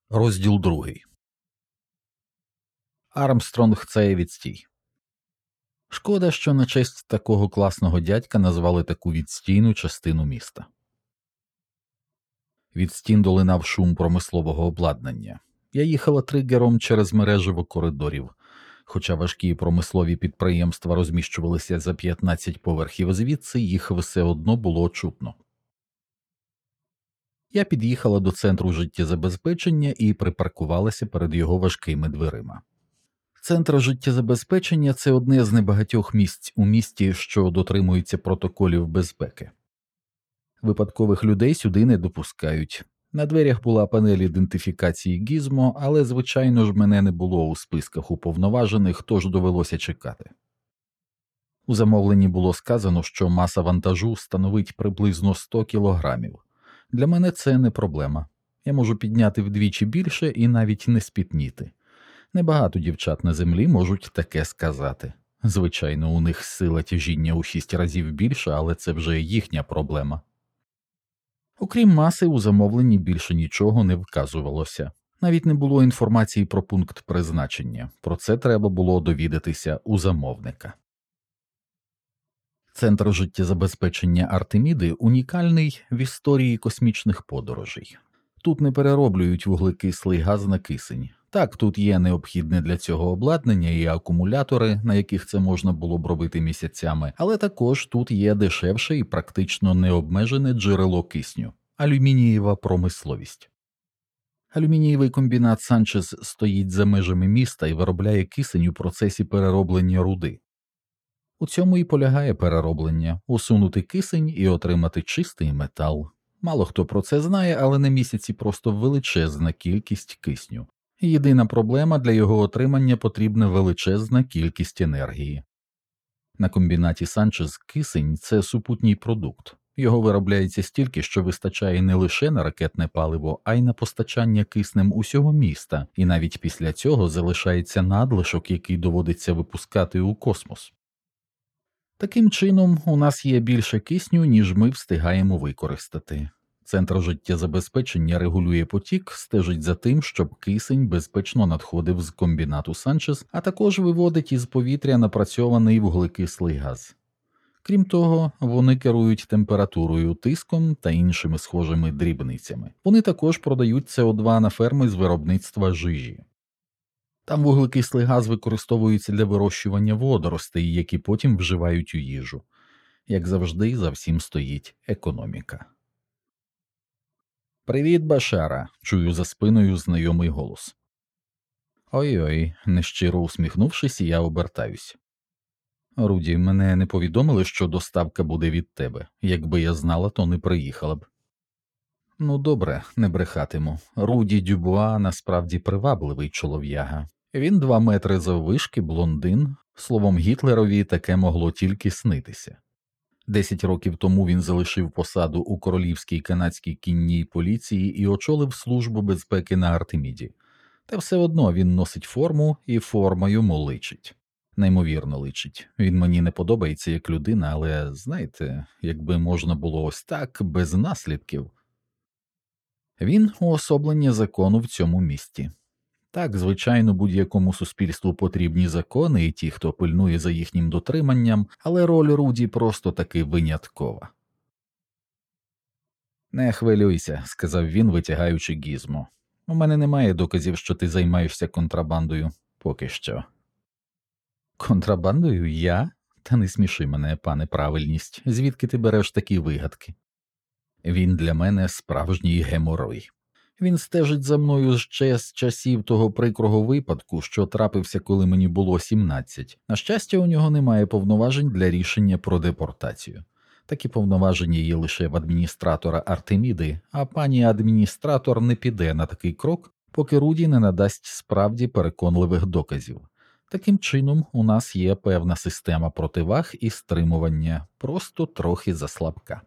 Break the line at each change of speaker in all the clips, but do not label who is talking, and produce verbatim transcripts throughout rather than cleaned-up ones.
Розділ другий. Армстронг – це відстій. Шкода, що на честь такого класного дядька назвали таку відстійну частину міста. Від стін долинав шум промислового обладнання. Я їхала тригером через мережево коридорів. Хоча важкі промислові підприємства розміщувалися за п'ятнадцять поверхів звідси, їх все одно було чутно. Я під'їхала до центру життєзабезпечення і припаркувалася перед його важкими дверима. Центр життєзабезпечення – це одне з небагатьох місць у місті, що дотримується протоколів безпеки. Випадкових людей сюди не допускають. На дверях була панель ідентифікації Гізмо, але, звичайно ж, мене не було у списках уповноважених, тож довелося чекати. У замовленні було сказано, що маса вантажу становить приблизно сто кілограмів. Для мене це не проблема. Я можу підняти вдвічі більше і навіть не спітніти. Небагато дівчат на землі можуть таке сказати. Звичайно, у них сила тяжіння у шість разів більша, але це вже їхня проблема. Окрім маси, у замовленні більше нічого не вказувалося. Навіть не було інформації про пункт призначення. Про це треба було довідатися у замовника. Центр життєзабезпечення Артеміди унікальний в історії космічних подорожей. Тут не перероблюють вуглекислий газ на кисень. Так, тут є необхідне для цього обладнання і акумулятори, на яких це можна було б робити місяцями, але також тут є дешевше і практично необмежене джерело кисню – алюмінієва промисловість. Алюмінієвий комбінат Санчес стоїть за межами міста і виробляє кисень у процесі перероблення руди. У цьому і полягає перероблення – усунути кисень і отримати чистий метал. Мало хто про це знає, але на місяці просто величезна кількість кисню. Єдина проблема – для його отримання потрібна величезна кількість енергії. На комбінаті Санчес кисень – це супутній продукт. Його виробляється стільки, що вистачає не лише на ракетне паливо, а й на постачання киснем усього міста, і навіть після цього залишається надлишок, який доводиться випускати у космос. Таким чином, у нас є більше кисню, ніж ми встигаємо використати. Центр життєзабезпечення регулює потік, стежить за тим, щоб кисень безпечно надходив з комбінату Санчес, а також виводить із повітря напрацьований вуглекислий газ. Крім того, вони керують температурою, тиском та іншими схожими дрібницями. Вони також продають С О два на ферми з виробництва жижі. Там вуглекислий газ використовується для вирощування водоростей, які потім вживають у їжу. Як завжди, за всім стоїть економіка. «Привіт, Башара!» – чую за спиною знайомий голос. Ой-ой, нещиро усміхнувшись, я обертаюсь. Руді, мене не повідомили, що доставка буде від тебе. Якби я знала, то не приїхала б. Ну добре, не брехатиму. Руді Дюбуа насправді привабливий чолов'яга. Він два метри заввишки, блондин. Словом, Гітлерові таке могло тільки снитися. Десять років тому він залишив посаду у Королівській канадській кінній поліції і очолив службу безпеки на Артеміді. Та все одно він носить форму, і форма йому личить. Неймовірно личить. Він мені не подобається як людина, але, знаєте, якби можна було ось так, без наслідків. Він – уособлення закону в цьому місті. Так, звичайно, будь-якому суспільству потрібні закони і ті, хто пильнує за їхнім дотриманням, але роль Руді просто таки виняткова. «Не хвилюйся», – сказав він, витягаючи Гізмо. «У мене немає доказів, що ти займаєшся контрабандою. Поки що». «Контрабандою? Я? Та не сміши мене, пане правильність. Звідки ти береш такі вигадки?» Він для мене справжній геморой. Він стежить за мною ще з часів того прикрого випадку, що трапився, коли мені було сімнадцять. На щастя, у нього немає повноважень для рішення про депортацію. Такі повноваження є лише в адміністратора Артеміди, а пані адміністратор не піде на такий крок, поки Руді не надасть справді переконливих доказів. Таким чином, у нас є певна система противаг і стримування, просто трохи заслабка.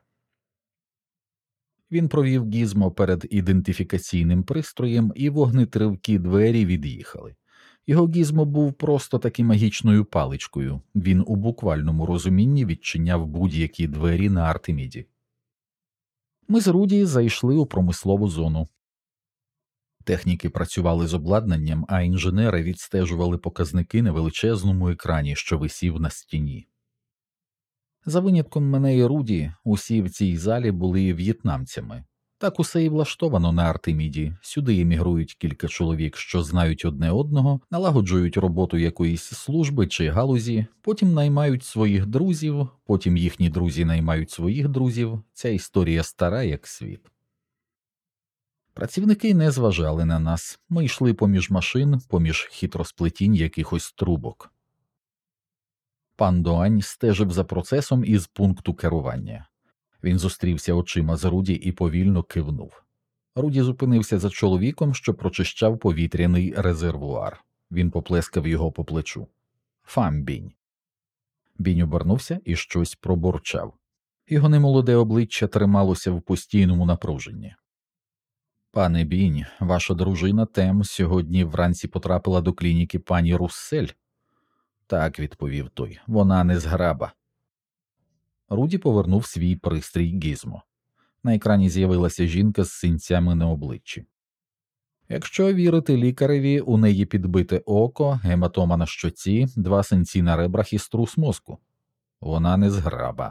Він провів Гізмо перед ідентифікаційним пристроєм, і вогнетривкі двері від'їхали. Його Гізмо був просто таки магічною паличкою. Він у буквальному розумінні відчиняв будь-які двері на Артеміді. Ми з Руді зайшли у промислову зону. Техніки працювали з обладнанням, а інженери відстежували показники на величезному екрані, що висів на стіні. За винятком мене і Руді, усі в цій залі були в'єтнамцями. Так усе і влаштовано на Артеміді. Сюди емігрують кілька чоловік, що знають одне одного, налагоджують роботу якоїсь служби чи галузі, потім наймають своїх друзів, потім їхні друзі наймають своїх друзів. Ця історія стара, як світ. Працівники не зважали на нас. Ми йшли поміж машин, поміж хитросплетінь якихось трубок. Пан Дуань стежив за процесом із пункту керування. Він зустрівся очима з Руді і повільно кивнув. Руді зупинився за чоловіком, що прочищав повітряний резервуар. Він поплескав його по плечу. «Фам, Бінь». Бінь обернувся і щось пробурчав. Його немолоде обличчя трималося в постійному напруженні. «Пане Бінь, ваша дружина Тем сьогодні вранці потрапила до клініки пані Руссель?» «Так», – відповів той, – «вона незграба». Руді повернув свій пристрій Гізмо. На екрані з'явилася жінка з синцями на обличчі. Якщо вірити лікареві, у неї підбите око, гематома на щоці, два синці на ребрах і струс мозку. Вона незграба.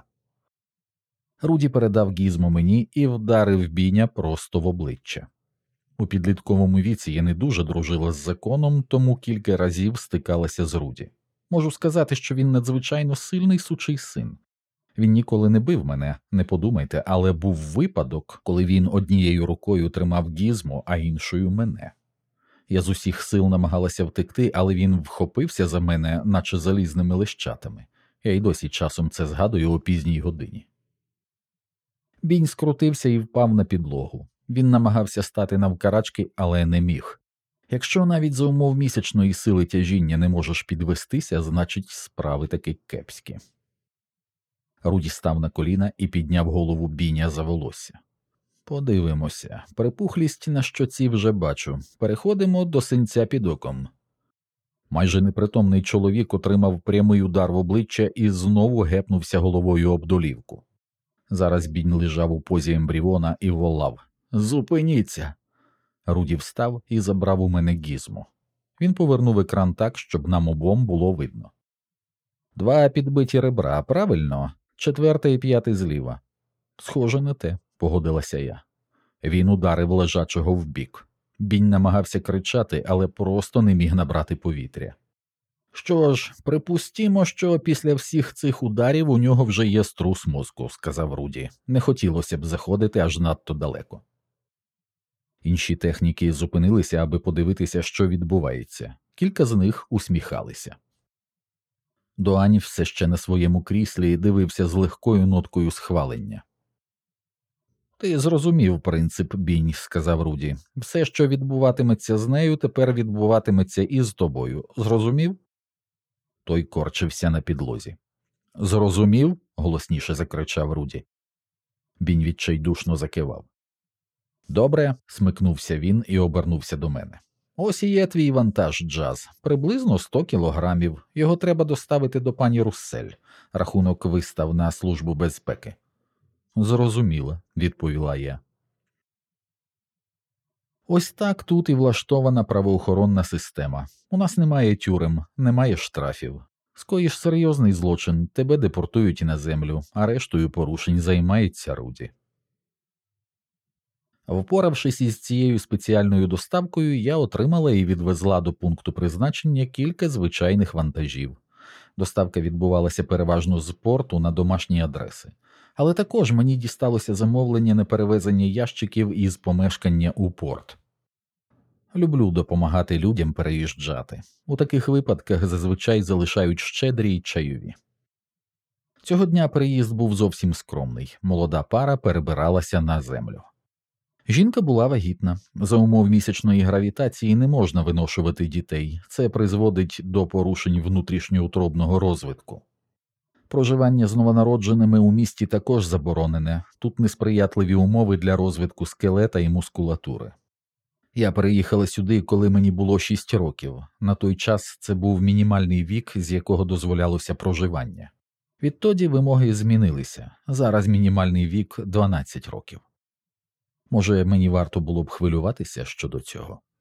Руді передав Гізмо мені і вдарив Біня просто в обличчя. У підлітковому віці я не дуже дружила з законом, тому кілька разів стикалася з Руді. Можу сказати, що він надзвичайно сильний сучий син. Він ніколи не бив мене, не подумайте, але був випадок, коли він однією рукою тримав Гізмо, а іншою мене. Я з усіх сил намагалася втекти, але він вхопився за мене, наче залізними лещатами. Я й досі часом це згадую о пізній годині. Бінь скрутився і впав на підлогу. Він намагався стати навкарачки, але не міг. Якщо навіть за умов місячної сили тяжіння не можеш підвестися, значить справи таки кепські. Руді став на коліна і підняв голову Біня за волосся. Подивимося. Припухлість на щоці вже бачу. Переходимо до синця під оком. Майже непритомний чоловік отримав прямий удар в обличчя і знову гепнувся головою об долівку. Зараз Бінь лежав у позі ембріона і волав. «Зупиніться!» Руді встав і забрав у мене Гізмо. Він повернув екран так, щоб нам обом було видно. «Два підбиті ребра, правильно? Четверте і п'яте зліва». «Схоже на те», – погодилася я. Він ударив лежачого в бік. Бінь намагався кричати, але просто не міг набрати повітря. «Що ж, припустімо, що після всіх цих ударів у нього вже є струс мозку», – сказав Руді. Не хотілося б заходити аж надто далеко. Інші техніки зупинилися, аби подивитися, що відбувається. Кілька з них усміхалися. Дуань все ще на своєму кріслі дивився з легкою ноткою схвалення. «Ти зрозумів принцип, Бінь», – сказав Руді. «Все, що відбуватиметься з нею, тепер відбуватиметься і з тобою. Зрозумів?» Той корчився на підлозі. «Зрозумів?» – голосніше закричав Руді. Бінь відчайдушно закивав. «Добре», – смикнувся він і обернувся до мене. «Ось і є твій вантаж, Джаз. Приблизно сто кілограмів. Його треба доставити до пані Руссель. Рахунок вистав на службу безпеки». «Зрозуміло», – відповіла я. Ось так тут і влаштована правоохоронна система. У нас немає тюрем, немає штрафів. Скоїш серйозний злочин, тебе депортують на землю, а рештою порушень займається Руді. Впоравшись із цією спеціальною доставкою, я отримала і відвезла до пункту призначення кілька звичайних вантажів. Доставка відбувалася переважно з порту на домашні адреси. Але також мені дісталося замовлення на перевезення ящиків із помешкання у порт. Люблю допомагати людям переїжджати. У таких випадках зазвичай залишають щедрі й чайові. Цього дня переїзд був зовсім скромний. Молода пара перебиралася на землю. Жінка була вагітна. За умов місячної гравітації не можна виношувати дітей. Це призводить до порушень внутрішньоутробного розвитку. Проживання з новонародженими у місті також заборонене. Тут несприятливі умови для розвитку скелета і мускулатури. Я переїхала сюди, коли мені було шість років. На той час це був мінімальний вік, з якого дозволялося проживання. Відтоді вимоги змінилися. Зараз мінімальний вік – дванадцять років. Може, мені варто було б хвилюватися щодо цього?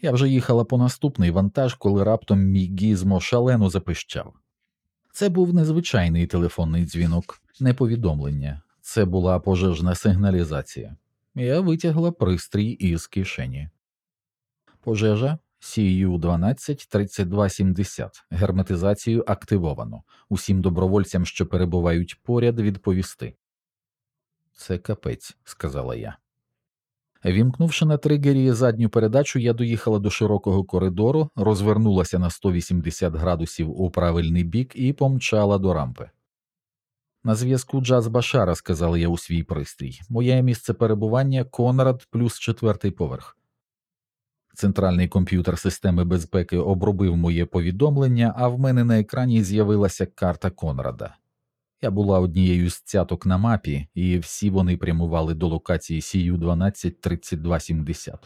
Я вже їхала по наступний вантаж, коли раптом мій гізмо шалено запищав. Це був незвичайний телефонний дзвінок, не повідомлення. Це була пожежна сигналізація. Я витягла пристрій із кишені. Пожежа Сі Ю дванадцять тридцять два сімдесят. Герметизацію активовано. Усім добровольцям, що перебувають поряд, відповісти. Це капець, сказала я. Вімкнувши на тригері задню передачу, я доїхала до широкого коридору, розвернулася на сто вісімдесят градусів у правильний бік і помчала до рампи. На зв'язку Джаз Башара, сказала я у свій пристрій. Моє місце перебування – Конрад плюс четвертий поверх. Центральний комп'ютер системи безпеки обробив моє повідомлення, а в мене на екрані з'явилася карта Конрада. Я була однією з цяток на мапі, і всі вони прямували до локації Сі Ю дванадцять тридцять два сімдесят.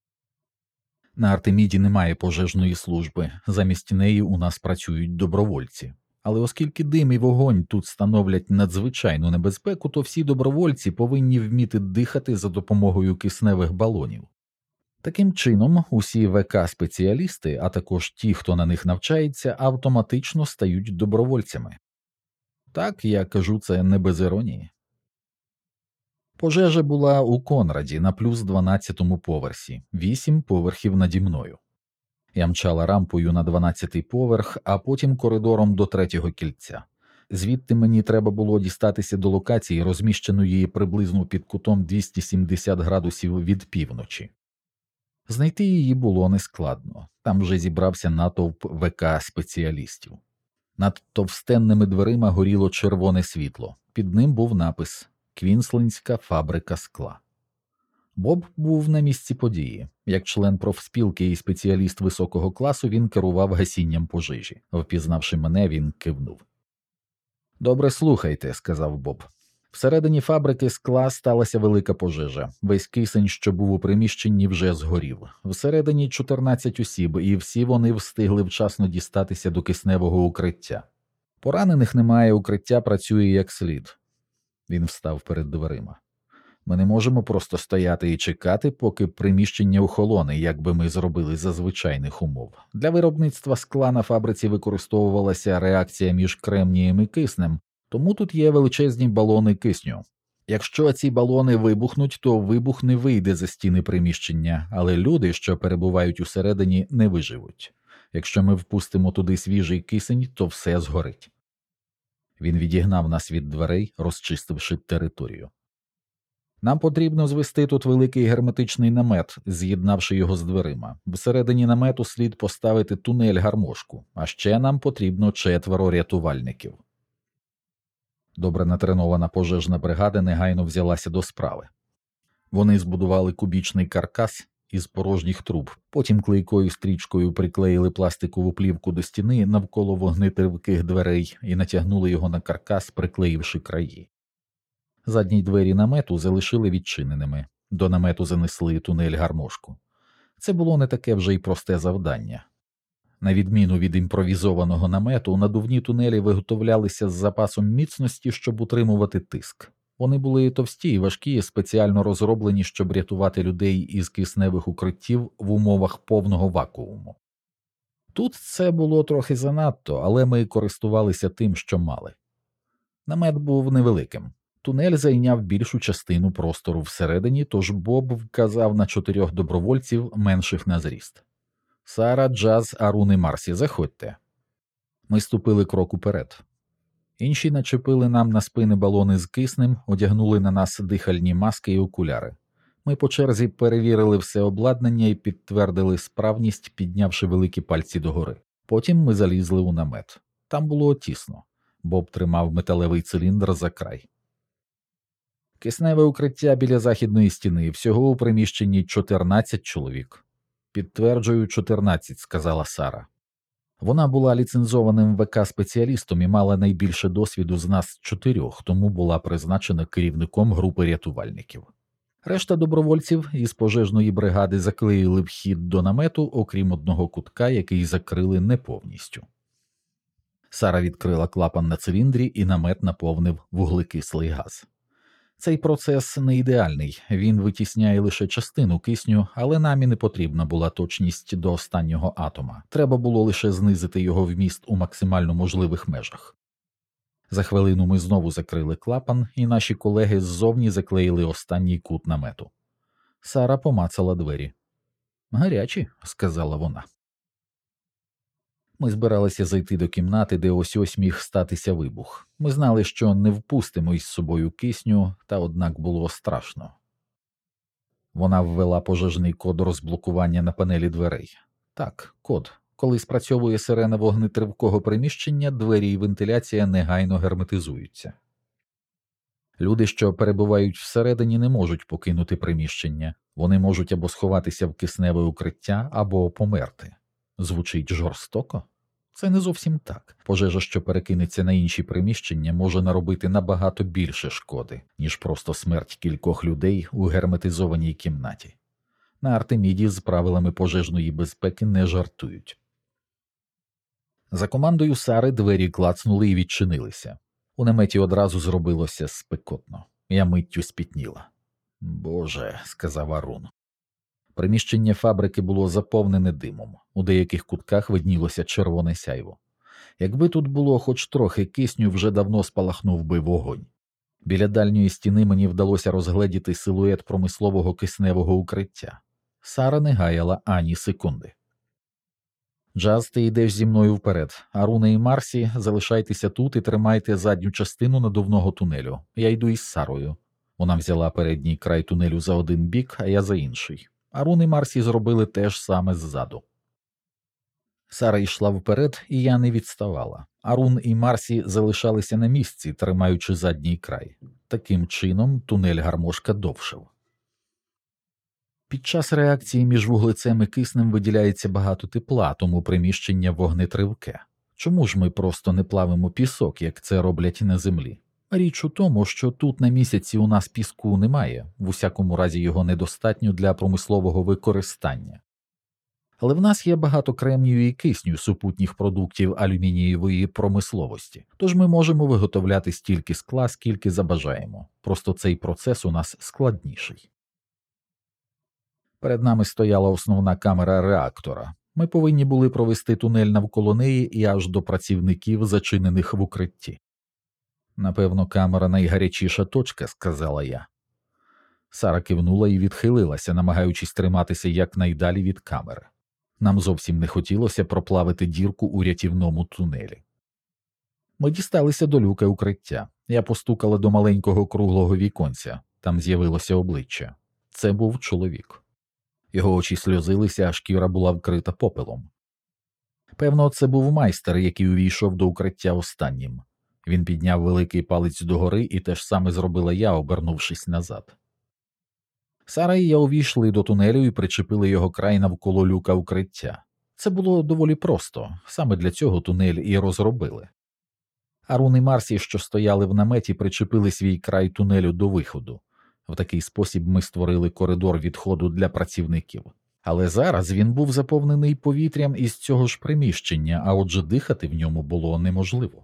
На Артеміді немає пожежної служби, замість неї у нас працюють добровольці. Але оскільки дим і вогонь тут становлять надзвичайну небезпеку, то всі добровольці повинні вміти дихати за допомогою кисневих балонів. Таким чином, усі В К-спеціалісти, а також ті, хто на них навчається, автоматично стають добровольцями. Так, я кажу це не без іронії. Пожежа була у Конраді на плюс дванадцятому поверсі, вісім поверхів наді мною. Я мчала рампою на дванадцятий поверх, а потім коридором до третього кільця. Звідти мені треба було дістатися до локації, розміщеної приблизно під кутом двісті сімдесят градусів від півночі. Знайти її було нескладно, там вже зібрався натовп В К-спеціалістів. Над товстенними дверима горіло червоне світло, під ним був напис «Квінслендська фабрика скла». Боб був на місці події. Як член профспілки і спеціаліст високого класу, він керував гасінням пожежі. Впізнавши мене, він кивнув. «Добре, слухайте», – сказав Боб. Всередині фабрики скла сталася велика пожежа. Весь кисень, що був у приміщенні, вже згорів. Всередині чотирнадцять осіб, і всі вони встигли вчасно дістатися до кисневого укриття. Поранених немає, укриття працює як слід. Він встав перед дверима. Ми не можемо просто стояти і чекати, поки приміщення охолоне, як би ми зробили за звичайних умов. Для виробництва скла на фабриці використовувалася реакція між кремнієм і киснем, тому тут є величезні балони кисню. Якщо ці балони вибухнуть, то вибух не вийде за стіни приміщення, але люди, що перебувають усередині, не виживуть. Якщо ми впустимо туди свіжий кисень, то все згорить. Він відігнав нас від дверей, розчистивши територію. Нам потрібно звести тут великий герметичний намет, з'єднавши його з дверима. Всередині намету слід поставити тунель-гармошку, а ще нам потрібно четверо рятувальників. Добре натренована пожежна бригада негайно взялася до справи. Вони збудували кубічний каркас із порожніх труб, потім клейкою стрічкою приклеїли пластикову плівку до стіни навколо вогнетривких дверей і натягнули його на каркас, приклеївши краї. Задні двері намету залишили відчиненими, до намету занесли тунель-гармошку. Це було не таке вже й просте завдання. На відміну від імпровізованого намету, надувні тунелі виготовлялися з запасом міцності, щоб утримувати тиск. Вони були товсті і важкі, спеціально розроблені, щоб рятувати людей із кисневих укриттів в умовах повного вакууму. Тут це було трохи занадто, але ми користувалися тим, що мали. Намет був невеликим. Тунель зайняв більшу частину простору всередині, тож Боб вказав на чотирьох добровольців, менших на зріст. «Сара, Джаз, Арун і Марсі, заходьте». Ми ступили крок уперед. Інші начепили нам на спини балони з киснем, одягнули на нас дихальні маски і окуляри. Ми по черзі перевірили все обладнання і підтвердили справність, піднявши великі пальці догори. Потім ми залізли у намет. Там було тісно. Боб тримав металевий циліндр за край. Кисневе укриття біля західної стіни, всього у приміщенні чотирнадцять чоловік. «Підтверджую, чотирнадцять», – сказала Сара. Вона була ліцензованим В К-спеціалістом і мала найбільше досвіду з нас чотирьох, тому була призначена керівником групи рятувальників. Решта добровольців із пожежної бригади заклеїли вхід до намету, окрім одного кутка, який закрили не повністю. Сара відкрила клапан на циліндрі, і намет наповнив вуглекислий газ. Цей процес не ідеальний, він витісняє лише частину кисню, але нам і не потрібна була точність до останнього атома. Треба було лише знизити його вміст у максимально можливих межах. За хвилину ми знову закрили клапан, і наші колеги ззовні заклеїли останній кут намету. Сара помацала двері. «Гарячі», – сказала вона. Ми збиралися зайти до кімнати, де ось-ось міг статися вибух. Ми знали, що не впустимо із собою кисню, та однак було страшно. Вона ввела пожежний код розблокування на панелі дверей. Так, код. Коли спрацьовує сирена вогнетривкого приміщення, двері і вентиляція негайно герметизуються. Люди, що перебувають всередині, не можуть покинути приміщення. Вони можуть або сховатися в кисневе укриття, або померти. Звучить жорстоко? Це не зовсім так. Пожежа, що перекинеться на інші приміщення, може наробити набагато більше шкоди, ніж просто смерть кількох людей у герметизованій кімнаті. На Артеміді з правилами пожежної безпеки не жартують. За командою Сари двері клацнули і відчинилися. У наметі одразу зробилося спекотно. Я миттю спітніла. «Боже», – сказав Арун. Приміщення фабрики було заповнене димом. У деяких кутках виднілося червоне сяйво. Якби тут було хоч трохи кисню, вже давно спалахнув би вогонь. Біля дальньої стіни мені вдалося розгледіти силует промислового кисневого укриття. Сара не гаяла ані секунди. «Джаз, ти йдеш зі мною вперед. Аруне і Марсі, залишайтеся тут і тримайте задню частину надувного тунелю. Я йду із Сарою». Вона взяла передній край тунелю за один бік, а я за інший. Арун і Марсі зробили те ж саме ззаду. Сара йшла вперед, і я не відставала. Арун і Марсі залишалися на місці, тримаючи задній край. Таким чином тунель гармошка довшив. Під час реакції між вуглецем і киснем виділяється багато тепла, тому приміщення вогнетривке. Чому ж ми просто не плавимо пісок, як це роблять на землі? Річ у тому, що тут на місяці у нас піску немає, в усякому разі його недостатньо для промислового використання. Але в нас є багато кремнію і кисню, супутніх продуктів алюмінієвої промисловості, тож ми можемо виготовляти стільки скла, скільки забажаємо, просто цей процес у нас складніший. Перед нами стояла основна камера реактора. Ми повинні були провести тунель навколо неї і аж до працівників, зачинених в укритті. «Напевно, камера найгарячіша точка», – сказала я. Сара кивнула і відхилилася, намагаючись триматися якнайдалі від камери. Нам зовсім не хотілося проплавити дірку у рятівному тунелі. Ми дісталися до люка укриття. Я постукала до маленького круглого віконця. Там з'явилося обличчя. Це був чоловік. Його очі сльозилися, а шкіра була вкрита попелом. Певно, це був майстер, який увійшов до укриття останнім. Він підняв великий палець догори, і те ж саме зробила я, обернувшись назад. Сара і я увійшли до тунелю і причепили його край навколо люка укриття. Це було доволі просто, саме для цього тунель і розробили. Арун і Марсі, що стояли в наметі, причепили свій край тунелю до виходу. В такий спосіб ми створили коридор відходу для працівників. Але зараз він був заповнений повітрям із цього ж приміщення, а отже дихати в ньому було неможливо.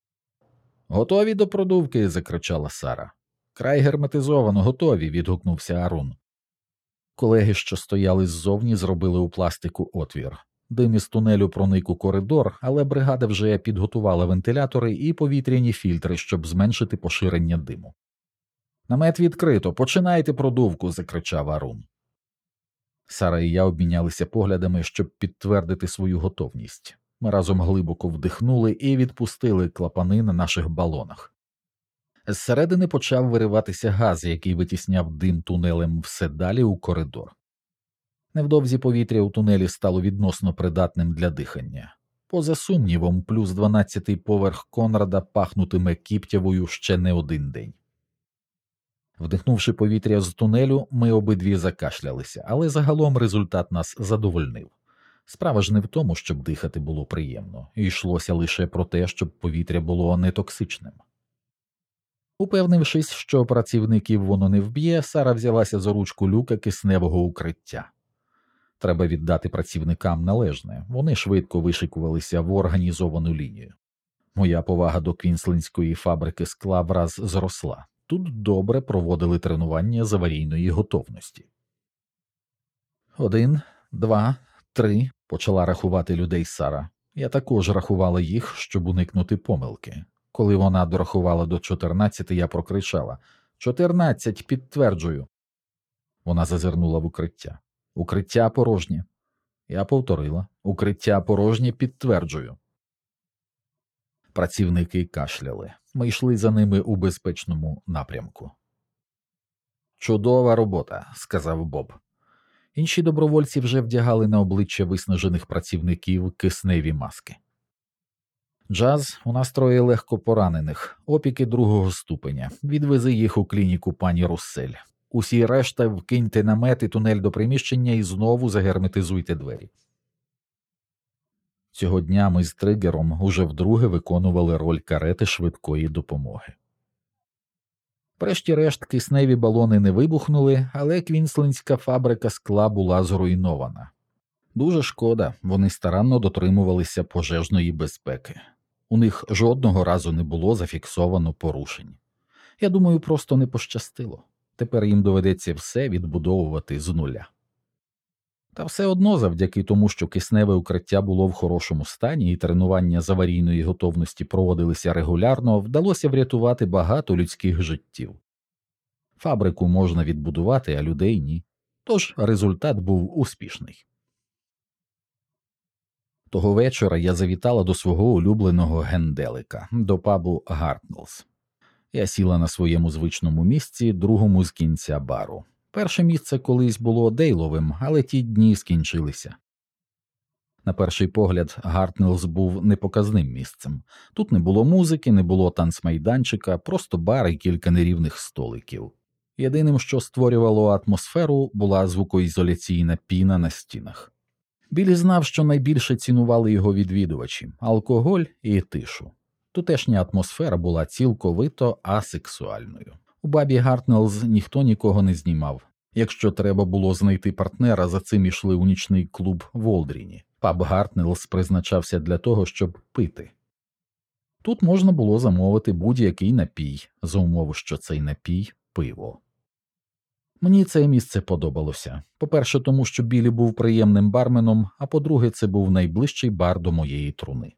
«Готові до продувки?» – закричала Сара. «Край герметизовано, готові!» – відгукнувся Арун. Колеги, що стояли ззовні, зробили у пластику отвір. Дим із тунелю проник у коридор, але бригада вже підготувала вентилятори і повітряні фільтри, щоб зменшити поширення диму. «Намет відкрито, починайте продувку!» – закричав Арун. Сара і я обмінялися поглядами, щоб підтвердити свою готовність. Ми разом глибоко вдихнули і відпустили клапани на наших балонах. Зсередини почав вириватися газ, який витісняв дим тунелем все далі у коридор. Невдовзі повітря у тунелі стало відносно придатним для дихання. Поза сумнівом, плюс дванадцятий поверх Конрада пахнутиме кіптявою ще не один день. Вдихнувши повітря з тунелю, ми обидві закашлялися, але загалом результат нас задовольнив. Справа ж не в тому, щоб дихати було приємно, і йшлося лише про те, щоб повітря було нетоксичним. Упевнившись, що працівників воно не вб'є, Сара взялася за ручку люка кисневого укриття. Треба віддати працівникам належне, вони швидко вишикувалися в організовану лінію. Моя повага до квінслендської фабрики скла враз зросла. тут добре проводили тренування з аварійної готовності. Один, два, три, почала рахувати людей Сара. Я також рахувала їх, щоб уникнути помилки. Коли вона дорахувала до чотирнадцяти, я прокричала: «Чотирнадцять, підтверджую!» Вона зазирнула в укриття. «Укриття порожнє». Я повторила: «Укриття порожнє, підтверджую». Працівники кашляли. Ми йшли за ними у безпечному напрямку. «Чудова робота», – сказав Боб. Інші добровольці вже вдягали на обличчя виснажених працівників кисневі маски. «Джаз, у нас троє легко поранених, опіки другого ступеня. Відвези їх у клініку пані Руссель. Усі решта вкиньте намет і тунель до приміщення і знову загерметизуйте двері». Цього дня ми з Тригером уже вдруге виконували роль карети швидкої допомоги. Врешті-решт кисневі балони не вибухнули, але квінслендська фабрика скла була зруйнована. Дуже шкода, вони старанно дотримувалися пожежної безпеки. У них жодного разу не було зафіксовано порушень. Я думаю, просто не пощастило. Тепер їм доведеться все відбудовувати з нуля. Та все одно, завдяки тому, що кисневе укриття було в хорошому стані і тренування з аварійної готовності проводилися регулярно, вдалося врятувати багато людських життів. Фабрику можна відбудувати, а людей – ні. Тож результат був успішний. Того вечора я завітала до свого улюбленого генделика, до пабу «Гартнелс». Я сіла на своєму звичному місці, другому з кінця бару. Перше місце колись було Дейловим, але ті дні скінчилися. На перший погляд, Гартнелс був непоказним місцем. Тут не було музики, не було танцмайданчика, просто бар і кілька нерівних столиків. Єдиним, що створювало атмосферу, була звукоізоляційна піна на стінах. Біллі знав, що найбільше цінували його відвідувачі – алкоголь і тишу. Тутешня атмосфера була цілковито асексуальною. У бабі Гартнелс ніхто нікого не знімав. Якщо треба було знайти партнера, за цим ішли у нічний клуб в Олдріні. Паб Гартнелс призначався для того, щоб пити. Тут можна було замовити будь-який напій, за умови, що цей напій – пиво. Мені це місце подобалося. По-перше, тому що Біллі був приємним барменом, а по-друге, це був найближчий бар до моєї труни.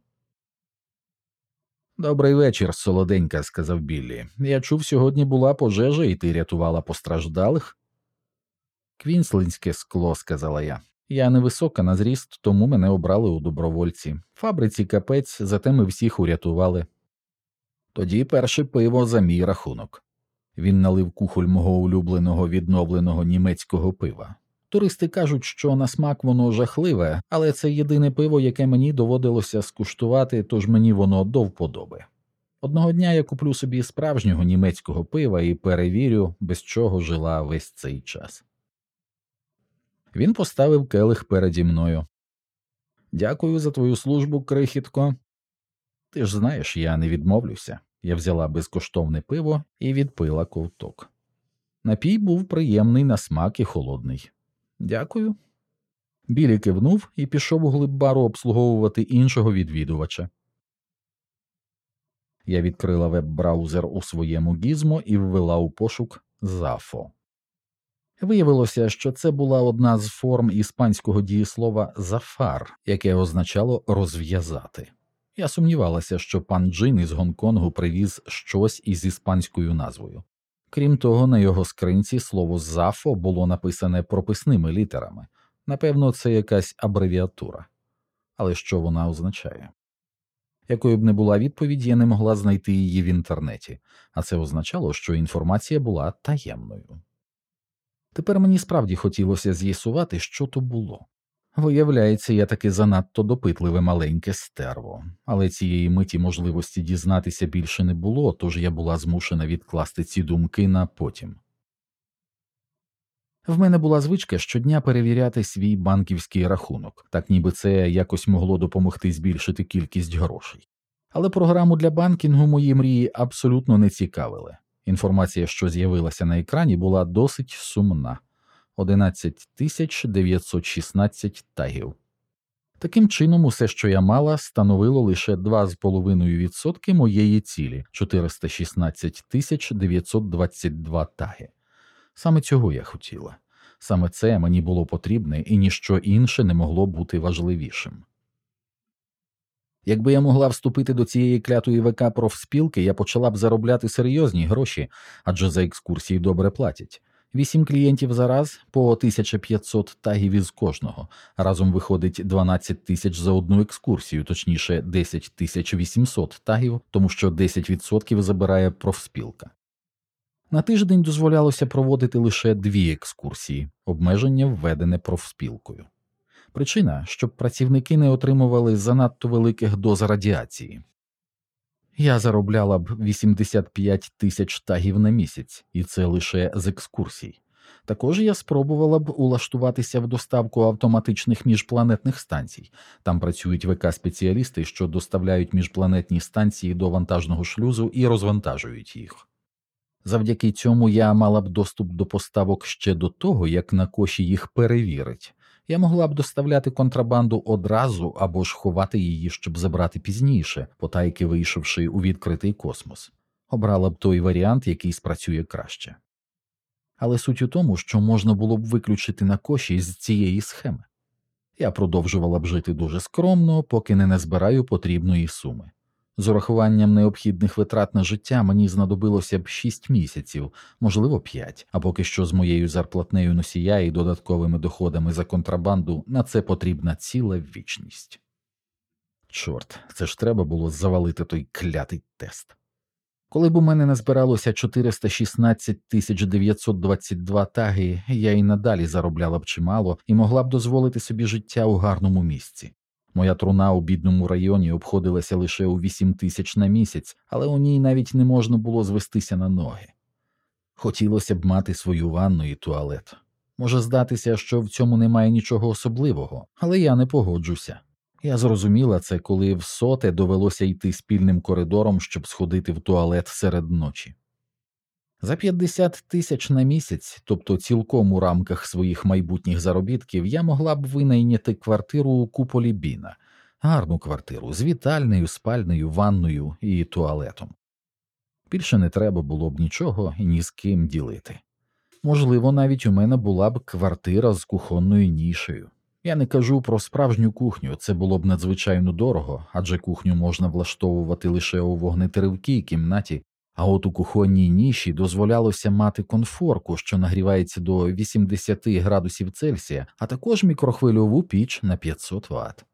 «Добрий вечір, солоденька», – сказав Біллі. «Я чув, сьогодні була пожежа, і ти рятувала постраждалих?» «Квінслендське скло», – сказала я. «Я невисока на зріст, тому мене обрали у добровольці. Фабриці капець, зате ми всіх урятували». «Тоді перше пиво за мій рахунок». Він налив кухоль мого улюбленого відновленого німецького пива. Туристи кажуть, що на смак воно жахливе, але це єдине пиво, яке мені доводилося скуштувати, тож мені воно до вподоби. Одного дня я куплю собі справжнього німецького пива і перевірю, без чого жила весь цей час. Він поставив келих переді мною. «Дякую за твою службу, крихітко». «Ти ж знаєш, я не відмовлюся». Я взяла безкоштовне пиво і відпила ковток. Напій був приємний на смак і холодний. «Дякую». Біллі кивнув і пішов у глиб бару обслуговувати іншого відвідувача. Я відкрила веб-браузер у своєму гізмо і ввела у пошук «Зафо». Виявилося, що це була одна з форм іспанського дієслова «зафар», яке означало «розв'язати». Я сумнівалася, що пан Джин із Гонконгу привіз щось із іспанською назвою. Крім того, на його скринці слово «зафо» було написане прописними літерами. Напевно, це якась абревіатура. Але що вона означає? Якою б не була відповідь, я не могла знайти її в інтернеті, а це означало, що інформація була таємною. Тепер мені справді хотілося з'ясувати, що то було. Виявляється, я таки занадто допитливе маленьке стерво, але цієї миті можливості дізнатися більше не було, тож я була змушена відкласти ці думки на потім. В мене була звичка щодня перевіряти свій банківський рахунок, так ніби це якось могло допомогти збільшити кількість грошей. Але програму для банкінгу мої мрії абсолютно не цікавили. Інформація, що з'явилася на екрані, була досить сумна. одинадцять тисяч дев'ятсот шістнадцять тагів. Таким чином, усе, що я мала, становило лише два з половиною відсотки моєї цілі – чотириста шістнадцять тисяч дев'ятсот двадцять два таги. Саме цього я хотіла. Саме це мені було потрібне, і ніщо інше не могло бути важливішим. Якби я могла вступити до цієї клятої ВК профспілки, я почала б заробляти серйозні гроші, адже за екскурсії добре платять. Вісім клієнтів за раз по тисяча п'ятсот тагів із кожного. Разом виходить дванадцять тисяч за одну екскурсію, точніше десять тисяч вісімсот тагів, тому що десять відсотків забирає профспілка. На тиждень дозволялося проводити лише дві екскурсії, обмеження введене профспілкою. Причина, щоб працівники не отримували занадто великих доз радіації. Я заробляла б вісімдесят п'ять тисяч тагів на місяць, і це лише з екскурсій. Також я спробувала б улаштуватися в доставку автоматичних міжпланетних станцій. Там працюють ВК-спеціалісти, що доставляють міжпланетні станції до вантажного шлюзу і розвантажують їх. Завдяки цьому я мала б доступ до поставок ще до того, як на коші їх перевірить. Я могла б доставляти контрабанду одразу або ж ховати її, щоб забрати пізніше, потайки вийшовши у відкритий космос. Обрала б той варіант, який спрацює краще. Але суть у тому, що можна було б виключити на коші з цієї схеми. Я продовжувала б жити дуже скромно, поки не назбираю потрібної суми. З урахуванням необхідних витрат на життя мені знадобилося б шість місяців, можливо п'ять, а поки що з моєю зарплатнею носія і додатковими доходами за контрабанду на це потрібна ціла вічність. Чорт, це ж треба було завалити той клятий тест. Коли б у мене назбиралося чотириста шістнадцять тисяч дев'ятсот двадцять два таги, я і надалі заробляла б чимало і могла б дозволити собі життя у гарному місці. Моя труна у бідному районі обходилася лише у вісім тисяч на місяць, але у ній навіть не можна було звестися на ноги. Хотілося б мати свою ванну і туалет. Може здатися, що в цьому немає нічого особливого, але я не погоджуся. Я зрозуміла це, коли в соте довелося йти спільним коридором, щоб сходити в туалет серед ночі. За п'ятдесят тисяч на місяць, тобто цілком у рамках своїх майбутніх заробітків, я могла б винайняти квартиру у куполі Біна. Гарну квартиру з вітальнею, спальнею, ванною і туалетом. Більше не треба було б нічого і ні з ким ділити. Можливо, навіть у мене була б квартира з кухонною нішею. Я не кажу про справжню кухню, це було б надзвичайно дорого, адже кухню можна влаштовувати лише у вогнетривкій кімнаті, а от у кухонній ніші дозволялося мати конфорку, що нагрівається до вісімдесят градусів Цельсія, а також мікрохвильову піч на п'ятсот ватт.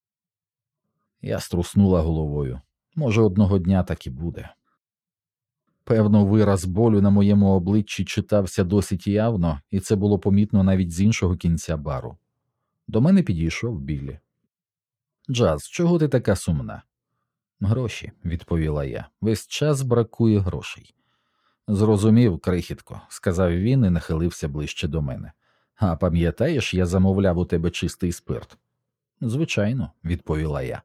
Я струснула головою. Може, одного дня так і буде. Певно, вираз болю на моєму обличчі читався досить явно, і це було помітно навіть з іншого кінця бару. До мене підійшов Біллі. «Джаз, чого ти така сумна?» «Гроші», – відповіла я. «Весь час бракує грошей». «Зрозумів, крихітко», – сказав він і нахилився ближче до мене. «А пам'ятаєш, я замовляв у тебе чистий спирт?» «Звичайно», – відповіла я.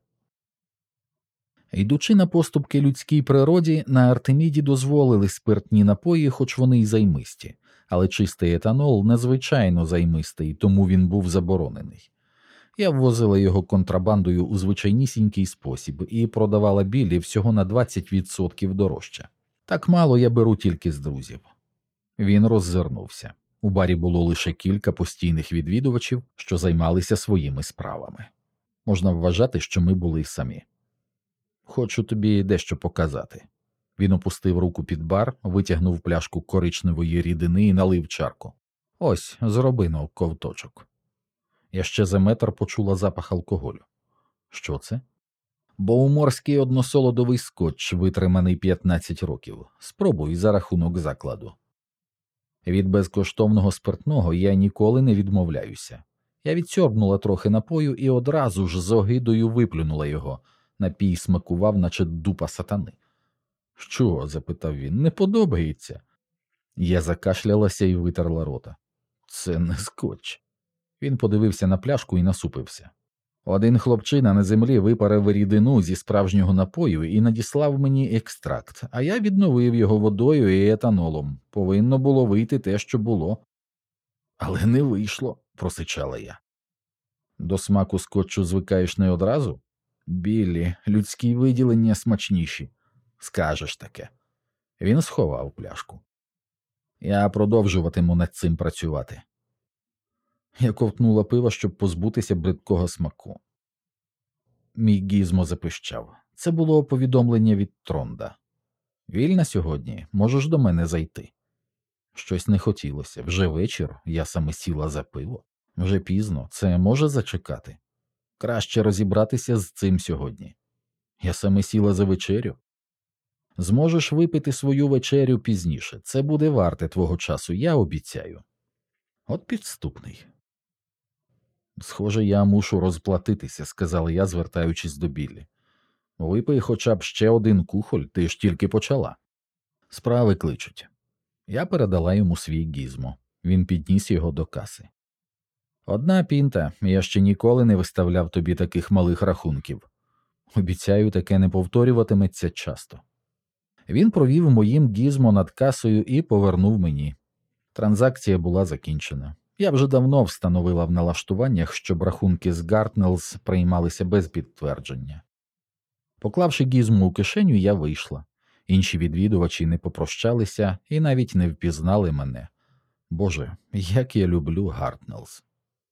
Йдучи на поступки людській природі, на Артеміді дозволили спиртні напої, хоч вони й займисті. Але чистий етанол надзвичайно займистий, тому він був заборонений. Я ввозила його контрабандою у звичайнісінький спосіб і продавала Біллі всього на двадцять відсотків дорожче. Так мало я беру тільки з друзів. Він роззирнувся. У барі було лише кілька постійних відвідувачів, що займалися своїми справами. Можна вважати, що ми були самі. «Хочу тобі дещо показати». Він опустив руку під бар, витягнув пляшку коричневої рідини і налив чарку. «Ось, зроби но ковточок». Я ще за метр почула запах алкоголю. Що це? Боуморський односолодовий скотч, витриманий п'ятнадцять років. Спробуй за рахунок закладу. Від безкоштовного спиртного я ніколи не відмовляюся. Я відсьорбнула трохи напою і одразу ж з огидою виплюнула його. Напій смакував, наче дупа сатани. «Що?» – запитав він. «Не подобається?» Я закашлялася і витерла рота. «Це не скотч». Він подивився на пляшку і насупився. «Один хлопчина на землі випарив рідину зі справжнього напою і надіслав мені екстракт, а я відновив його водою і етанолом. Повинно було вийти те, що було». «Але не вийшло», – просичала я. До смаку скотчу звикаєш не одразу? Біллі, людські виділення смачніші. Скажеш таке. Він сховав пляшку. Я продовжуватиму над цим працювати. Я ковтнула пива, щоб позбутися бридкого смаку. Мій гізмо запищав. Це було повідомлення від Тронда. Вільна сьогодні, можеш до мене зайти. Щось не хотілося. Вже вечір, я саме сіла за пиво. Вже пізно, це може зачекати. Краще розібратися з цим сьогодні. Я саме сіла за вечерю. Зможеш випити свою вечерю пізніше. Це буде варте твого часу, я обіцяю. От підступний. Схоже, я мушу розплатитися, сказала я, звертаючись до Біллі. Випий хоча б ще один кухоль, ти ж тільки почала. Справи кличуть. Я передала йому свій гізмо. Він підніс його до каси. Одна пінта, я ще ніколи не виставляв тобі таких малих рахунків. Обіцяю, таке не повторюватиметься часто. Він провів моїм гізмо над касою і повернув мені. Транзакція була закінчена. Я вже давно встановила в налаштуваннях, щоб рахунки з Гартнелс приймалися без підтвердження. Поклавши гізмо у кишеню, я вийшла. Інші відвідувачі не попрощалися і навіть не впізнали мене. Боже, як я люблю Гартнелс.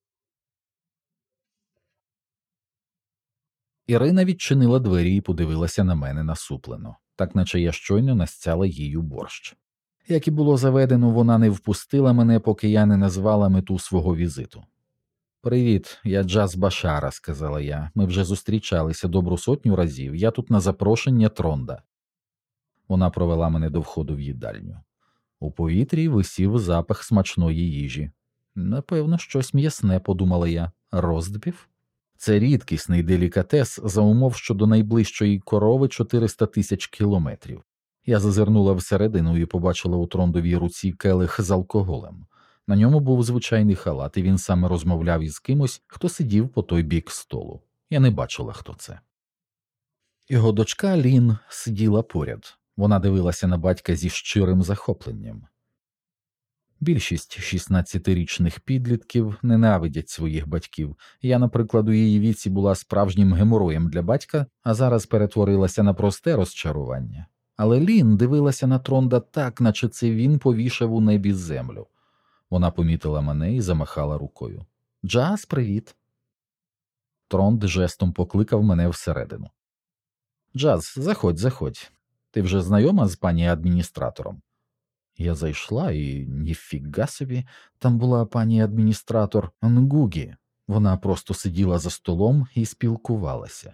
Ірина відчинила двері і подивилася на мене насуплено, так наче я щойно настяла їй у борщ. Як і було заведено, вона не впустила мене, поки я не назвала мету свого візиту. «Привіт, я Джаз Башара», – сказала я. «Ми вже зустрічалися добру сотню разів, я тут на запрошення Тронда». Вона провела мене до входу в їдальню. У повітрі висів запах смачної їжі. «Напевно, щось м'ясне», – подумала я. «Роздбів?» Це рідкісний делікатес за умов, що до найближчої корови чотириста тисяч кілометрів. Я зазирнула всередину і побачила у Трондовій руці келих з алкоголем. На ньому був звичайний халат, і він саме розмовляв із кимось, хто сидів по той бік столу. Я не бачила, хто це. Його дочка Лін сиділа поряд. Вона дивилася на батька зі щирим захопленням. Більшість шістнадцятирічних підлітків ненавидять своїх батьків. Я, наприклад, у її віці була справжнім геморроєм для батька, а зараз перетворилася на просте розчарування. Але Лін дивилася на Тронда так, наче це він повішав у небі землю. Вона помітила мене і замахала рукою. «Джаз, привіт!» Тронд жестом покликав мене всередину. «Джаз, заходь, заходь. Ти вже знайома з пані адміністратором?» Я зайшла і, ніфіга собі, там була пані адміністратор Нгугі. Вона просто сиділа за столом і спілкувалася.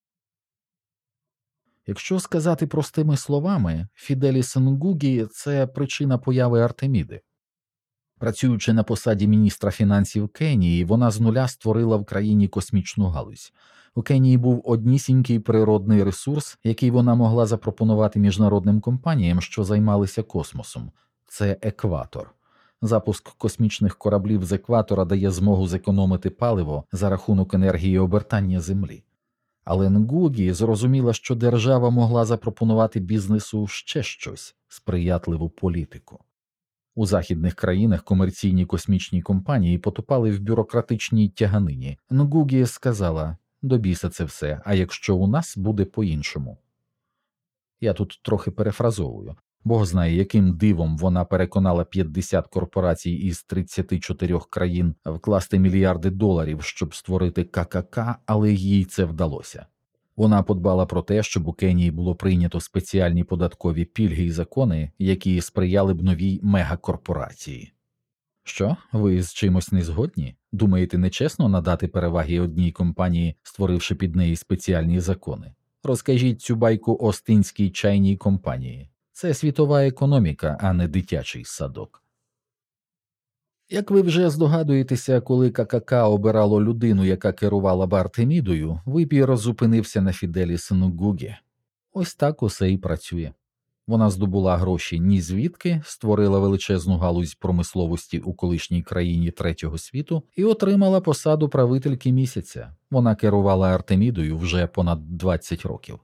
Якщо сказати простими словами, Фіделіс Нгугі – це причина появи Артеміди. Працюючи на посаді міністра фінансів Кенії, вона з нуля створила в країні космічну галузь. У Кенії був однісінький природний ресурс, який вона могла запропонувати міжнародним компаніям, що займалися космосом. Це екватор. Запуск космічних кораблів з екватора дає змогу зекономити паливо за рахунок енергії обертання Землі. Але Нгугі зрозуміла, що держава могла запропонувати бізнесу ще щось – сприятливу політику. У західних країнах комерційні космічні компанії потопали в бюрократичній тяганині. Нгугі сказала: «До біса це все, а якщо у нас буде по-іншому?» Я тут трохи перефразовую. Бог знає, яким дивом вона переконала п'ятдесят корпорацій із тридцяти чотирьох країн вкласти мільярди доларів, щоб створити ККК, але їй це вдалося. Вона подбала про те, щоб у Кенії було прийнято спеціальні податкові пільги і закони, які сприяли б новій мегакорпорації. Що, ви з чимось не згодні? Думаєте, нечесно надати переваги одній компанії, створивши під неї спеціальні закони? Розкажіть цю байку Остинській чайній компанії. Це світова економіка, а не дитячий садок. Як ви вже здогадуєтеся, коли ККК обирало людину, яка керувала б Артемідою, вибір зупинився на Фіделіс Нгугі. Ось так усе і працює. Вона здобула гроші ні звідки, створила величезну галузь промисловості у колишній країні третього світу і отримала посаду правительки місяця. Вона керувала Артемідою вже понад двадцять років.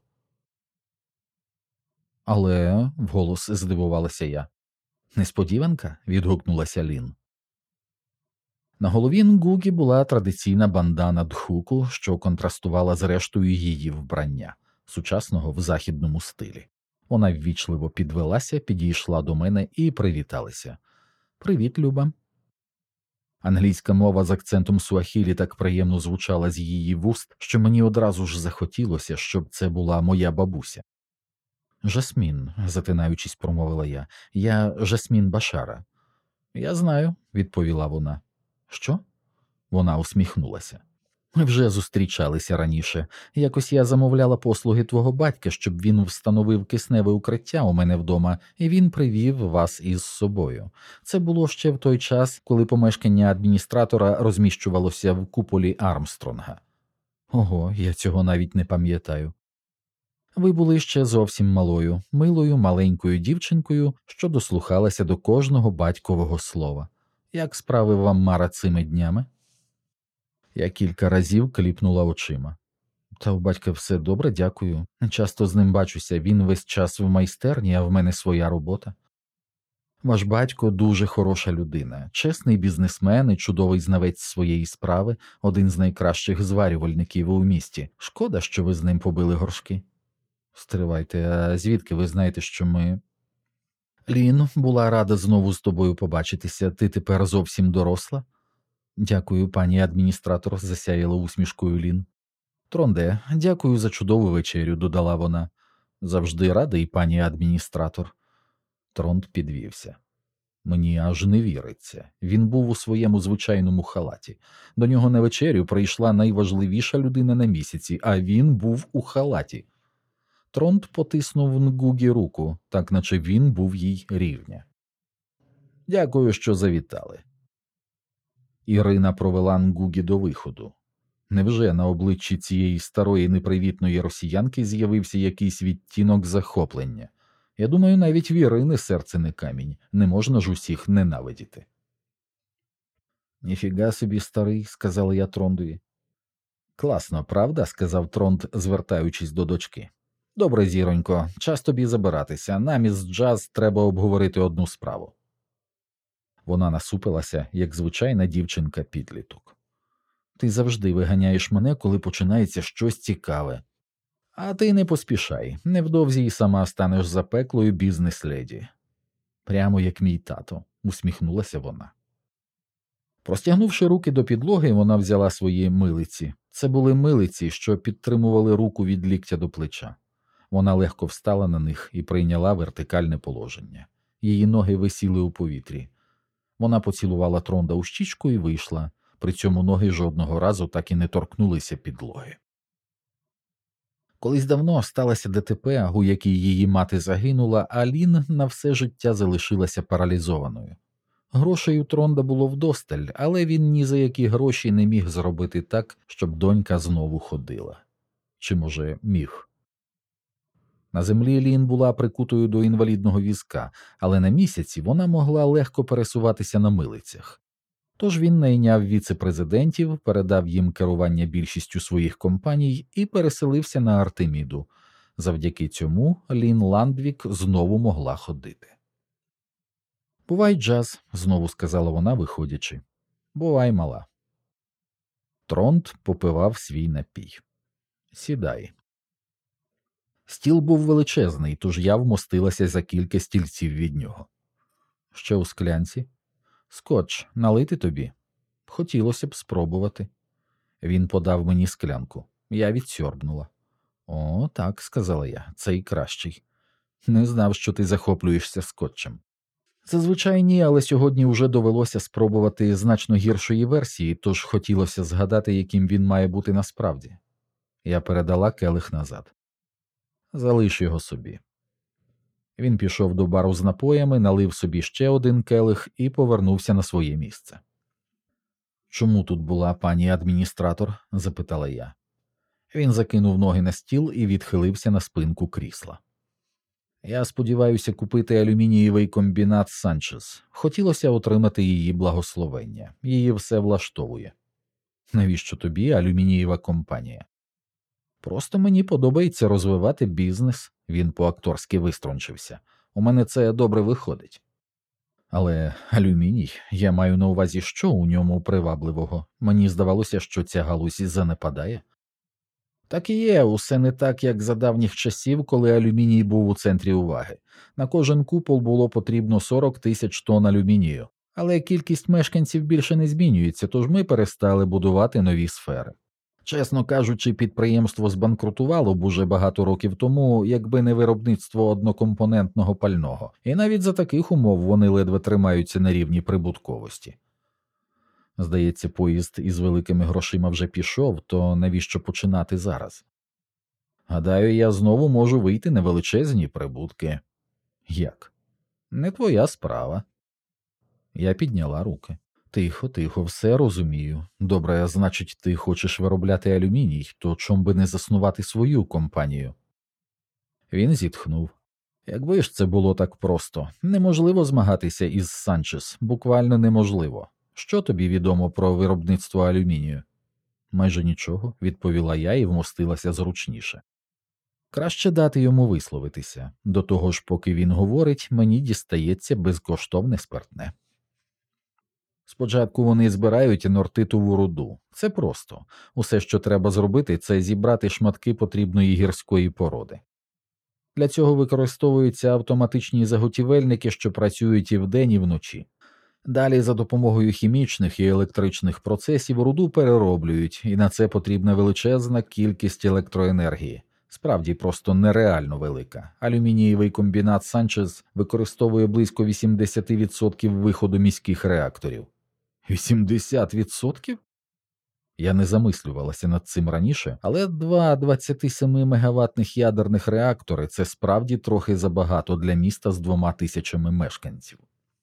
Але, вголос здивувалася я. Несподіванка? Відгукнулася Лін. На голові Нгугі була традиційна бандана дхуку, що контрастувала з рештою її вбрання, сучасного в західному стилі. Вона ввічливо підвелася, підійшла до мене і привіталася. «Привіт, Люба». Англійська мова з акцентом суахілі так приємно звучала з її вуст, що мені одразу ж захотілося, щоб це була моя бабуся. «Жасмін», – затинаючись, промовила я, – «я Жасмін Башара». «Я знаю», – відповіла вона. «Що?» Вона усміхнулася. «Ми вже зустрічалися раніше. Якось я замовляла послуги твого батька, щоб він встановив кисневе укриття у мене вдома, і він привів вас із собою. Це було ще в той час, коли помешкання адміністратора розміщувалося в куполі Армстронга». «Ого, я цього навіть не пам'ятаю». «Ви були ще зовсім малою, милою маленькою дівчинкою, що дослухалася до кожного батькового слова. Як справи вам, Мара, цими днями?» Я кілька разів кліпнула очима. «Та у батька все добре, дякую. Часто з ним бачуся, він весь час в майстерні, а в мене своя робота». «Ваш батько дуже хороша людина, чесний бізнесмен і чудовий знавець своєї справи, один з найкращих зварювальників у місті. Шкода, що ви з ним побили горшки». «Стривайте, а звідки ви знаєте, що ми...» «Лін, була рада знову з тобою побачитися, ти тепер зовсім доросла». «Дякую, пані адміністратор», – засяяла усмішкою Лін. «Тронде, дякую за чудову вечерю», – додала вона. «Завжди радий, пані адміністратор». Тронд підвівся. Мені аж не віриться. Він був у своєму звичайному халаті. До нього на вечерю прийшла найважливіша людина на місяці, а він був у халаті. Тронд потиснув Нгугі руку, так наче він був їй рівня. «Дякую, що завітали». Ірина провела Нгугі до виходу. Невже на обличчі цієї старої непривітної росіянки з'явився якийсь відтінок захоплення? Я думаю, навіть в Ірини серце не камінь, не можна ж усіх ненавидіти. «Ніфіга собі, старий», – сказала я Трондові. «Класно, правда?» – сказав Тронд, звертаючись до дочки. «Добре, зіронько, час тобі забиратися, нам із Джаз треба обговорити одну справу». Вона насупилася, як звичайна дівчинка-підліток. «Ти завжди виганяєш мене, коли починається щось цікаве. А ти не поспішай, невдовзі й сама станеш запеклою бізнес-леді». «Прямо як мій тато», – усміхнулася вона. Простягнувши руки до підлоги, вона взяла свої милиці. Це були милиці, що підтримували руку від ліктя до плеча. Вона легко встала на них і прийняла вертикальне положення. Її ноги висіли у повітрі. Вона поцілувала Тронда у щічку і вийшла, при цьому ноги жодного разу так і не торкнулися підлоги. Колись давно сталося ДТП, у якій її мати загинула, а Лін на все життя залишилася паралізованою. Грошей у Тронда було вдосталь, але він ні за які гроші не міг зробити так, щоб донька знову ходила. Чи, може, міг? На землі Лін була прикутою до інвалідного візка, але на місяці вона могла легко пересуватися на милицях. Тож він найняв віце-президентів, передав їм керування більшістю своїх компаній і переселився на Артеміду. Завдяки цьому Лін Ландвік знову могла ходити. «Бувай, Джаз», – знову сказала вона, виходячи. «Бувай, мала». Тронд попивав свій напій. «Сідай». Стіл був величезний, тож я вмостилася за кілька стільців від нього. «Що у склянці?» «Скотч, налити тобі?» «Хотілося б спробувати». Він подав мені склянку. Я відсьорбнула. «О, так», – сказала я, – «цей кращий». «Не знав, що ти захоплюєшся скотчем». «Зазвичай ні, але сьогодні вже довелося спробувати значно гіршої версії, тож хотілося згадати, яким він має бути насправді». Я передала келих назад. «Залиш його собі». Він пішов до бару з напоями, налив собі ще один келих і повернувся на своє місце. «Чому тут була пані адміністратор?» – запитала я. Він закинув ноги на стіл і відхилився на спинку крісла. «Я сподіваюся купити алюмінієвий комбінат Санчес. Хотілося отримати її благословення. Її все влаштовує». «Навіщо тобі алюмінієва компанія?» «Просто мені подобається розвивати бізнес», – він по-акторськи виструнчився. «У мене це добре виходить». Але алюміній, я маю на увазі, що у ньому привабливого. Мені здавалося, що ця галузь занепадає. Так і є, усе не так, як за давніх часів, коли алюміній був у центрі уваги. На кожен купол було потрібно сорок тисяч тонн алюмінію. Але кількість мешканців більше не змінюється, тож ми перестали будувати нові сфери. Чесно кажучи, підприємство збанкрутувало б уже багато років тому, якби не виробництво однокомпонентного пального, і навіть за таких умов вони ледве тримаються на рівні прибутковості. Здається, поїзд із великими грошима вже пішов, то навіщо починати зараз? Гадаю, я знову можу вийти на величезні прибутки. Як? Не твоя справа. Я підняла руки. Тихо, тихо, все розумію. Добре, значить, ти хочеш виробляти алюміній, то чом би не заснувати свою компанію? Він зітхнув. Якби ж це було так просто. Неможливо змагатися із Санчес, буквально неможливо. Що тобі відомо про виробництво алюмінію? Майже нічого, відповіла я і вмостилася зручніше. Краще дати йому висловитися. До того ж, поки він говорить, мені дістається безкоштовне спиртне. Спочатку вони збирають нортитову руду. Це просто. Усе, що треба зробити, це зібрати шматки потрібної гірської породи. Для цього використовуються автоматичні заготівельники, що працюють і вдень, і вночі. Далі за допомогою хімічних і електричних процесів руду перероблюють, і на це потрібна величезна кількість електроенергії. Справді просто нереально велика. Алюмінієвий комбінат Санчес використовує близько вісімдесят відсотків виходу міських реакторів. вісімдесят відсотків? Я не замислювалася над цим раніше, але два двадцятисемимегаваттних ядерних реактори – це справді трохи забагато для міста з двома тисячами мешканців.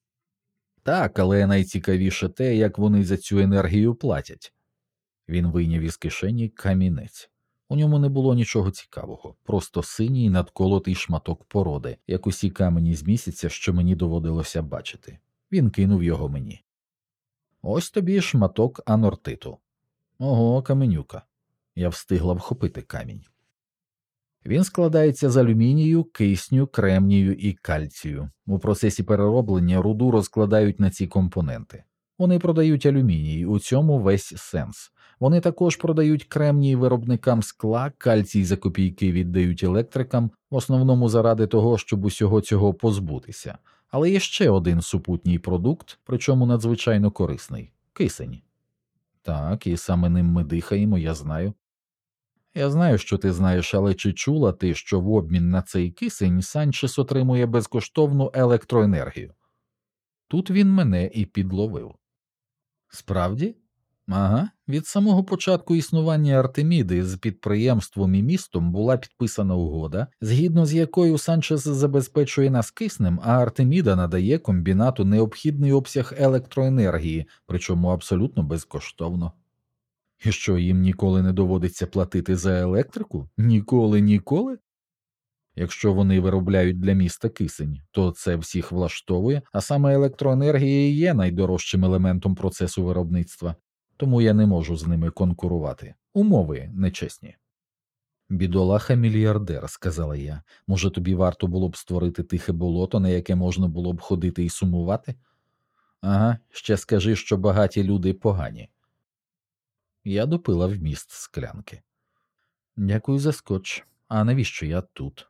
Так, але найцікавіше те, як вони за цю енергію платять. Він вийняв із кишені камінець. У ньому не було нічого цікавого, просто синій надколотий шматок породи, як усі камені з місяця, що мені доводилося бачити. Він кинув його мені. Ось тобі шматок анортиту. Ого, каменюка. Я встигла вхопити камінь. Він складається з алюмінію, кисню, кремнію і кальцію. У процесі перероблення руду розкладають на ці компоненти. Вони продають алюміній, у цьому весь сенс. Вони також продають кремній виробникам скла, кальцій за копійки віддають електрикам, в основному заради того, щоб усього цього позбутися. Але є ще один супутній продукт, причому надзвичайно корисний – кисень. Так, і саме ним ми дихаємо, я знаю. Я знаю, що ти знаєш, але чи чула ти, що в обмін на цей кисень Санчес отримує безкоштовну електроенергію? Тут він мене і підловив. Справді? Ага, від самого початку існування Артеміди з підприємством і містом була підписана угода, згідно з якою Санчес забезпечує нас киснем, а Артеміда надає комбінату необхідний обсяг електроенергії, причому абсолютно безкоштовно. І що, їм ніколи не доводиться платити за електрику? Ніколи-ніколи? Якщо вони виробляють для міста кисень, то це всіх влаштовує, а саме електроенергія і є найдорожчим елементом процесу виробництва. Тому я не можу з ними конкурувати. Умови нечесні. Бідолаха-мільярдер, сказала я. Може, тобі варто було б створити тихе болото, на яке можна було б ходити і сумувати? Ага, ще скажи, що багаті люди погані. Я допила вміст склянки. Дякую за скотч. А навіщо я тут?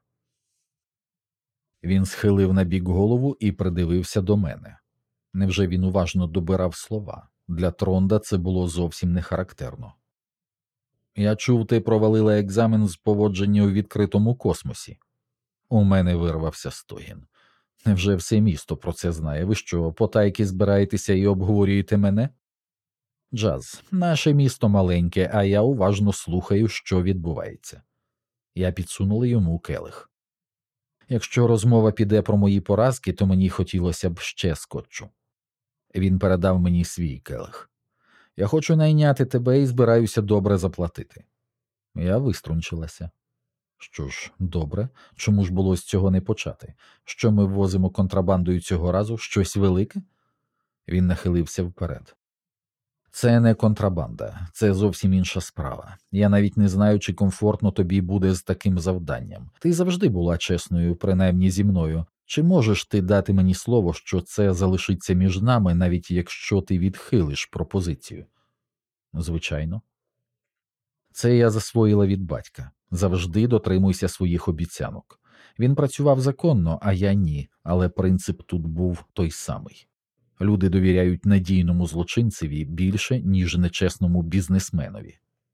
Він схилив набік голову і придивився до мене. Невже він уважно добирав слова? Для Тронда це було зовсім не характерно. Я чув, ти провалила екзамен з поводження у відкритому космосі. У мене вирвався стогін. Невже все місто про це знає? Ви що, потайки збираєтеся і обговорюєте мене? Джаз, наше місто маленьке, а я уважно слухаю, що відбувається. Я підсунула йому келих. Якщо розмова піде про мої поразки, то мені хотілося б ще скотчу. Він передав мені свій келих. Я хочу найняти тебе і збираюся добре заплатити. Я виструнчилася. Що ж, добре, чому ж було з цього не почати? Що ми ввозимо контрабандою цього разу? Щось велике? Він нахилився вперед. Це не контрабанда, це зовсім інша справа. Я навіть не знаю, чи комфортно тобі буде з таким завданням. Ти завжди була чесною, принаймні зі мною. Чи можеш ти дати мені слово, що це залишиться між нами, навіть якщо ти відхилиш пропозицію? Звичайно. Це я засвоїла від батька. Завжди дотримуйся своїх обіцянок. Він працював законно, а я ні, але принцип тут був той самий. Люди довіряють надійному злочинцеві більше, ніж нечесному бізнесменові.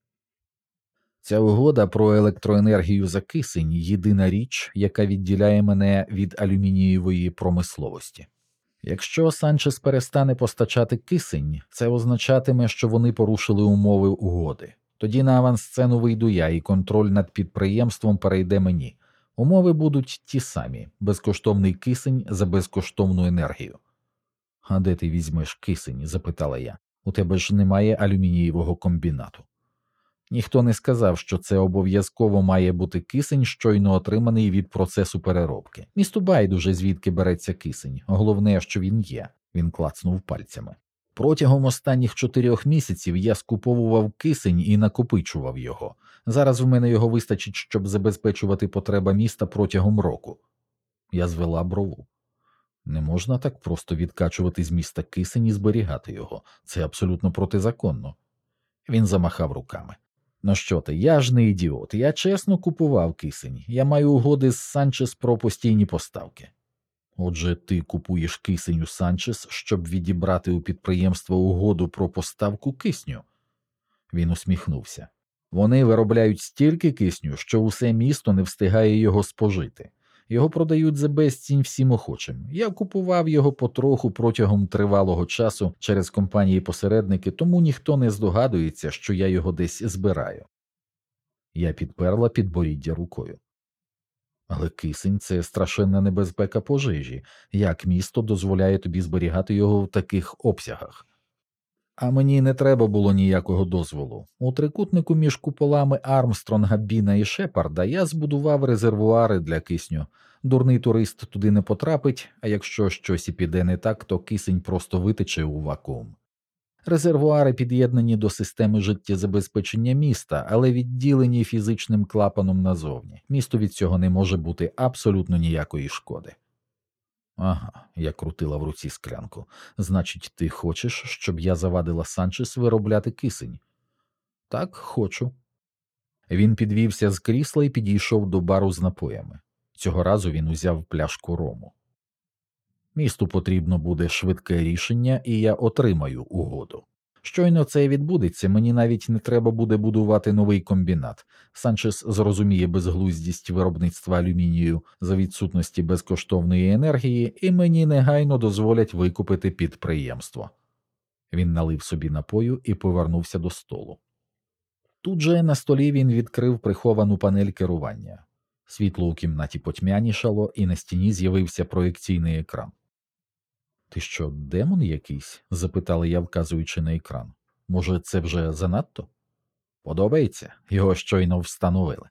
Ця угода про електроенергію за кисень – єдина річ, яка відділяє мене від алюмінієвої промисловості. Якщо Санчес перестане постачати кисень, це означатиме, що вони порушили умови угоди. Тоді на авансцену вийду я, і контроль над підприємством перейде мені. Умови будуть ті самі – безкоштовний кисень за безкоштовну енергію. «А де ти візьмеш кисень?» – запитала я. «У тебе ж немає алюмінієвого комбінату». Ніхто не сказав, що це обов'язково має бути кисень, щойно отриманий від процесу переробки. Місту байдуже, звідки береться кисень. Головне, що він є. Він клацнув пальцями. Протягом останніх чотирьох місяців я скуповував кисень і накопичував його. Зараз в мене його вистачить, щоб забезпечувати потреба міста протягом року. Я звела брову. Не можна так просто відкачувати з міста кисень і зберігати його. Це абсолютно протизаконно. Він замахав руками. Ну що ти, я ж не ідіот, я чесно купував кисень, я маю угоди з Санчес про постійні поставки. Отже, ти купуєш кисень у Санчес, щоб відібрати у підприємства угоду про поставку кисню? Він усміхнувся. Вони виробляють стільки кисню, що усе місто не встигає його спожити. Його продають за безцінь всім охочим. Я купував його потроху протягом тривалого часу через компанії-посередники, тому ніхто не здогадується, що я його десь збираю. Я підперла підборіддя рукою. Але кисень – це страшенна небезпека пожежі. Як місто дозволяє тобі зберігати його в таких обсягах? А мені не треба було ніякого дозволу. У трикутнику між куполами Армстронга, Біна і Шепарда я збудував резервуари для кисню. Дурний турист туди не потрапить, а якщо щось і піде не так, то кисень просто витече у вакуум. Резервуари під'єднані до системи життєзабезпечення міста, але відділені фізичним клапаном назовні. Місту від цього не може бути абсолютно ніякої шкоди. Ага, я крутила в руці склянку. Значить, ти хочеш, щоб я завадила Санчес виробляти кисень? Так, хочу. Він підвівся з крісла і підійшов до бару з напоями. Цього разу він узяв пляшку рому. Місту потрібно буде швидке рішення, і я отримаю угоду. Щойно це відбудеться, мені навіть не треба буде будувати новий комбінат. Санчес зрозуміє безглуздість виробництва алюмінію за відсутності безкоштовної енергії, і мені негайно дозволять викупити підприємство. Він налив собі напою і повернувся до столу. Тут же на столі він відкрив приховану панель керування. Світло у кімнаті потьмянішало, і на стіні з'явився проєкційний екран. «Ти що, демон якийсь?» – запитала я, вказуючи на екран. «Може, це вже занадто?» «Подобається, його щойно встановили».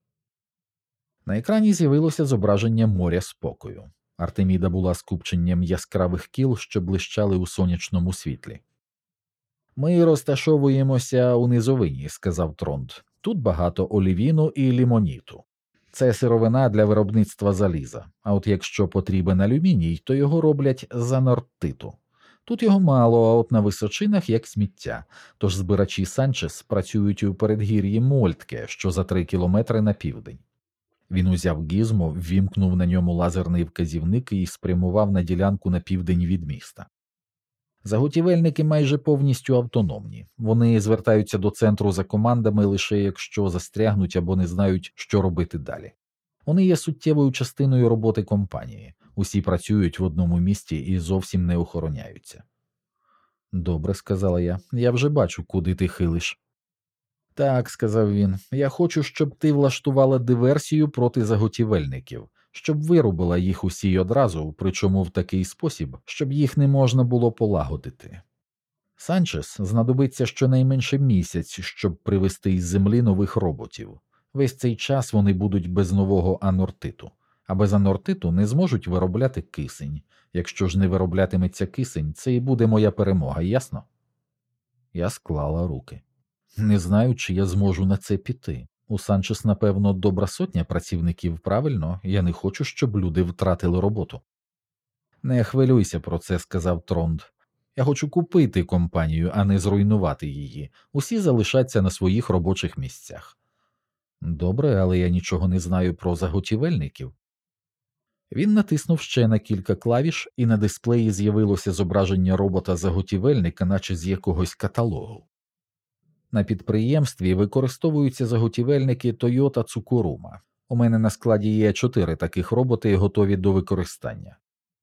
На екрані з'явилося зображення моря спокою. Артеміда була скупченням яскравих кіл, що блищали у сонячному світлі. «Ми розташовуємося у низовині», – сказав Тронд. «Тут багато олівіну і лімоніту. Це сировина для виробництва заліза, а от якщо потрібен алюміній, то його роблять з анортиту. Тут його мало, а от на височинах як сміття, тож збирачі Санчес працюють у передгір'ї Мольтке, що за три кілометри на південь». Він узяв гізмо, ввімкнув на ньому лазерний вказівник і спрямував на ділянку на південь від міста. Заготівельники майже повністю автономні. Вони звертаються до центру за командами лише якщо застрягнуть або не знають, що робити далі. Вони є суттєвою частиною роботи компанії. Усі працюють в одному місті і зовсім не охороняються. «Добре», – сказала я, – «я вже бачу, куди ти хилиш». «Так», – сказав він, – «я хочу, щоб ти влаштувала диверсію проти заготівельників, щоб вирубила їх усі одразу, причому в такий спосіб, щоб їх не можна було полагодити. Санчес знадобиться щонайменше місяць, щоб привезти із землі нових роботів. Весь цей час вони будуть без нового анортиту, а без анортиту не зможуть виробляти кисень. Якщо ж не вироблятиметься кисень, це і буде моя перемога, ясно?» Я склала руки. Не знаю, чи я зможу на це піти. У Санчес, напевно, добра сотня працівників, правильно? Я не хочу, щоб люди втратили роботу. Не хвилюйся про це, сказав Тронд. Я хочу купити компанію, а не зруйнувати її. Усі залишаться на своїх робочих місцях. Добре, але я нічого не знаю про заготівельників. Він натиснув ще на кілька клавіш, і на дисплеї з'явилося зображення робота-заготівельника, наче з якогось каталогу. На підприємстві використовуються заготівельники Toyota Tsukuruma. У мене на складі є чотири таких роботи, готові до використання.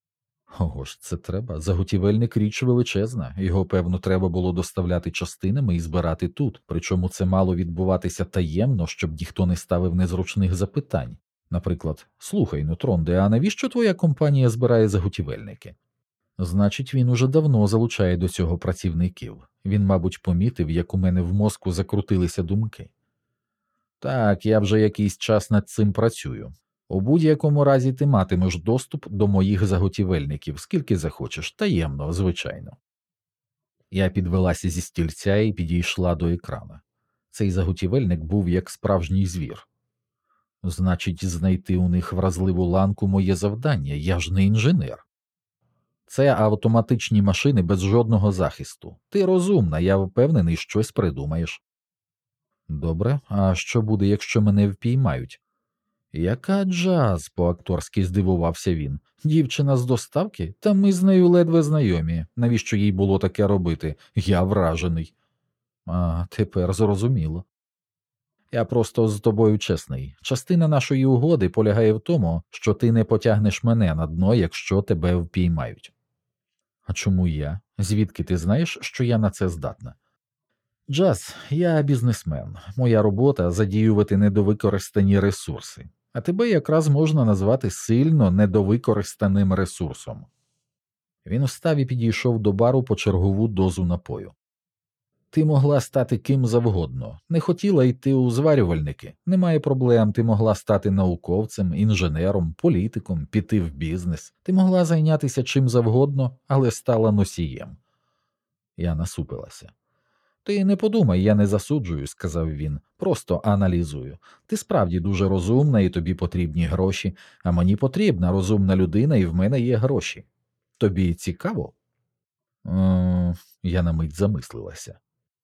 Ого ж, це треба. Заготівельник річ величезна. Його, певно, треба було доставляти частинами і збирати тут. Причому це мало відбуватися таємно, щоб ніхто не ставив незручних запитань. Наприклад, слухай, ну, Тронде, а навіщо твоя компанія збирає заготівельники? Значить, він уже давно залучає до цього працівників. Він, мабуть, помітив, як у мене в мозку закрутилися думки. Так, я вже якийсь час над цим працюю. У будь-якому разі ти матимеш доступ до моїх заготівельників, скільки захочеш, таємно, звичайно. Я підвелася зі стільця і підійшла до екрана. Цей заготівельник був як справжній звір. Значить, знайти у них вразливу ланку моє завдання, я ж не інженер. Це автоматичні машини без жодного захисту. Ти розумна, я впевнений, щось придумаєш. Добре, а що буде, якщо мене впіймають? Яка джаз, по-акторськи здивувався він. Дівчина з доставки? Та ми з нею ледве знайомі. Навіщо їй було таке робити? Я вражений. А, тепер зрозуміло. Я просто з тобою чесний. Частина нашої угоди полягає в тому, що ти не потягнеш мене на дно, якщо тебе впіймають. А чому я? Звідки ти знаєш, що я на це здатна? Джаз, я бізнесмен. Моя робота – задіювати недовикористані ресурси. А тебе якраз можна назвати сильно недовикористаним ресурсом. Він встав і підійшов до бару по чергову дозу напою. Ти могла стати ким завгодно. Не хотіла йти у зварювальники. Немає проблем. Ти могла стати науковцем, інженером, політиком, піти в бізнес. Ти могла зайнятися чим завгодно, але стала носієм. Я насупилася. Ти не подумай, я не засуджую, сказав він. Просто аналізую. Ти справді дуже розумна і тобі потрібні гроші, а мені потрібна розумна людина і в мене є гроші. Тобі цікаво? Е, я на мить замислилася.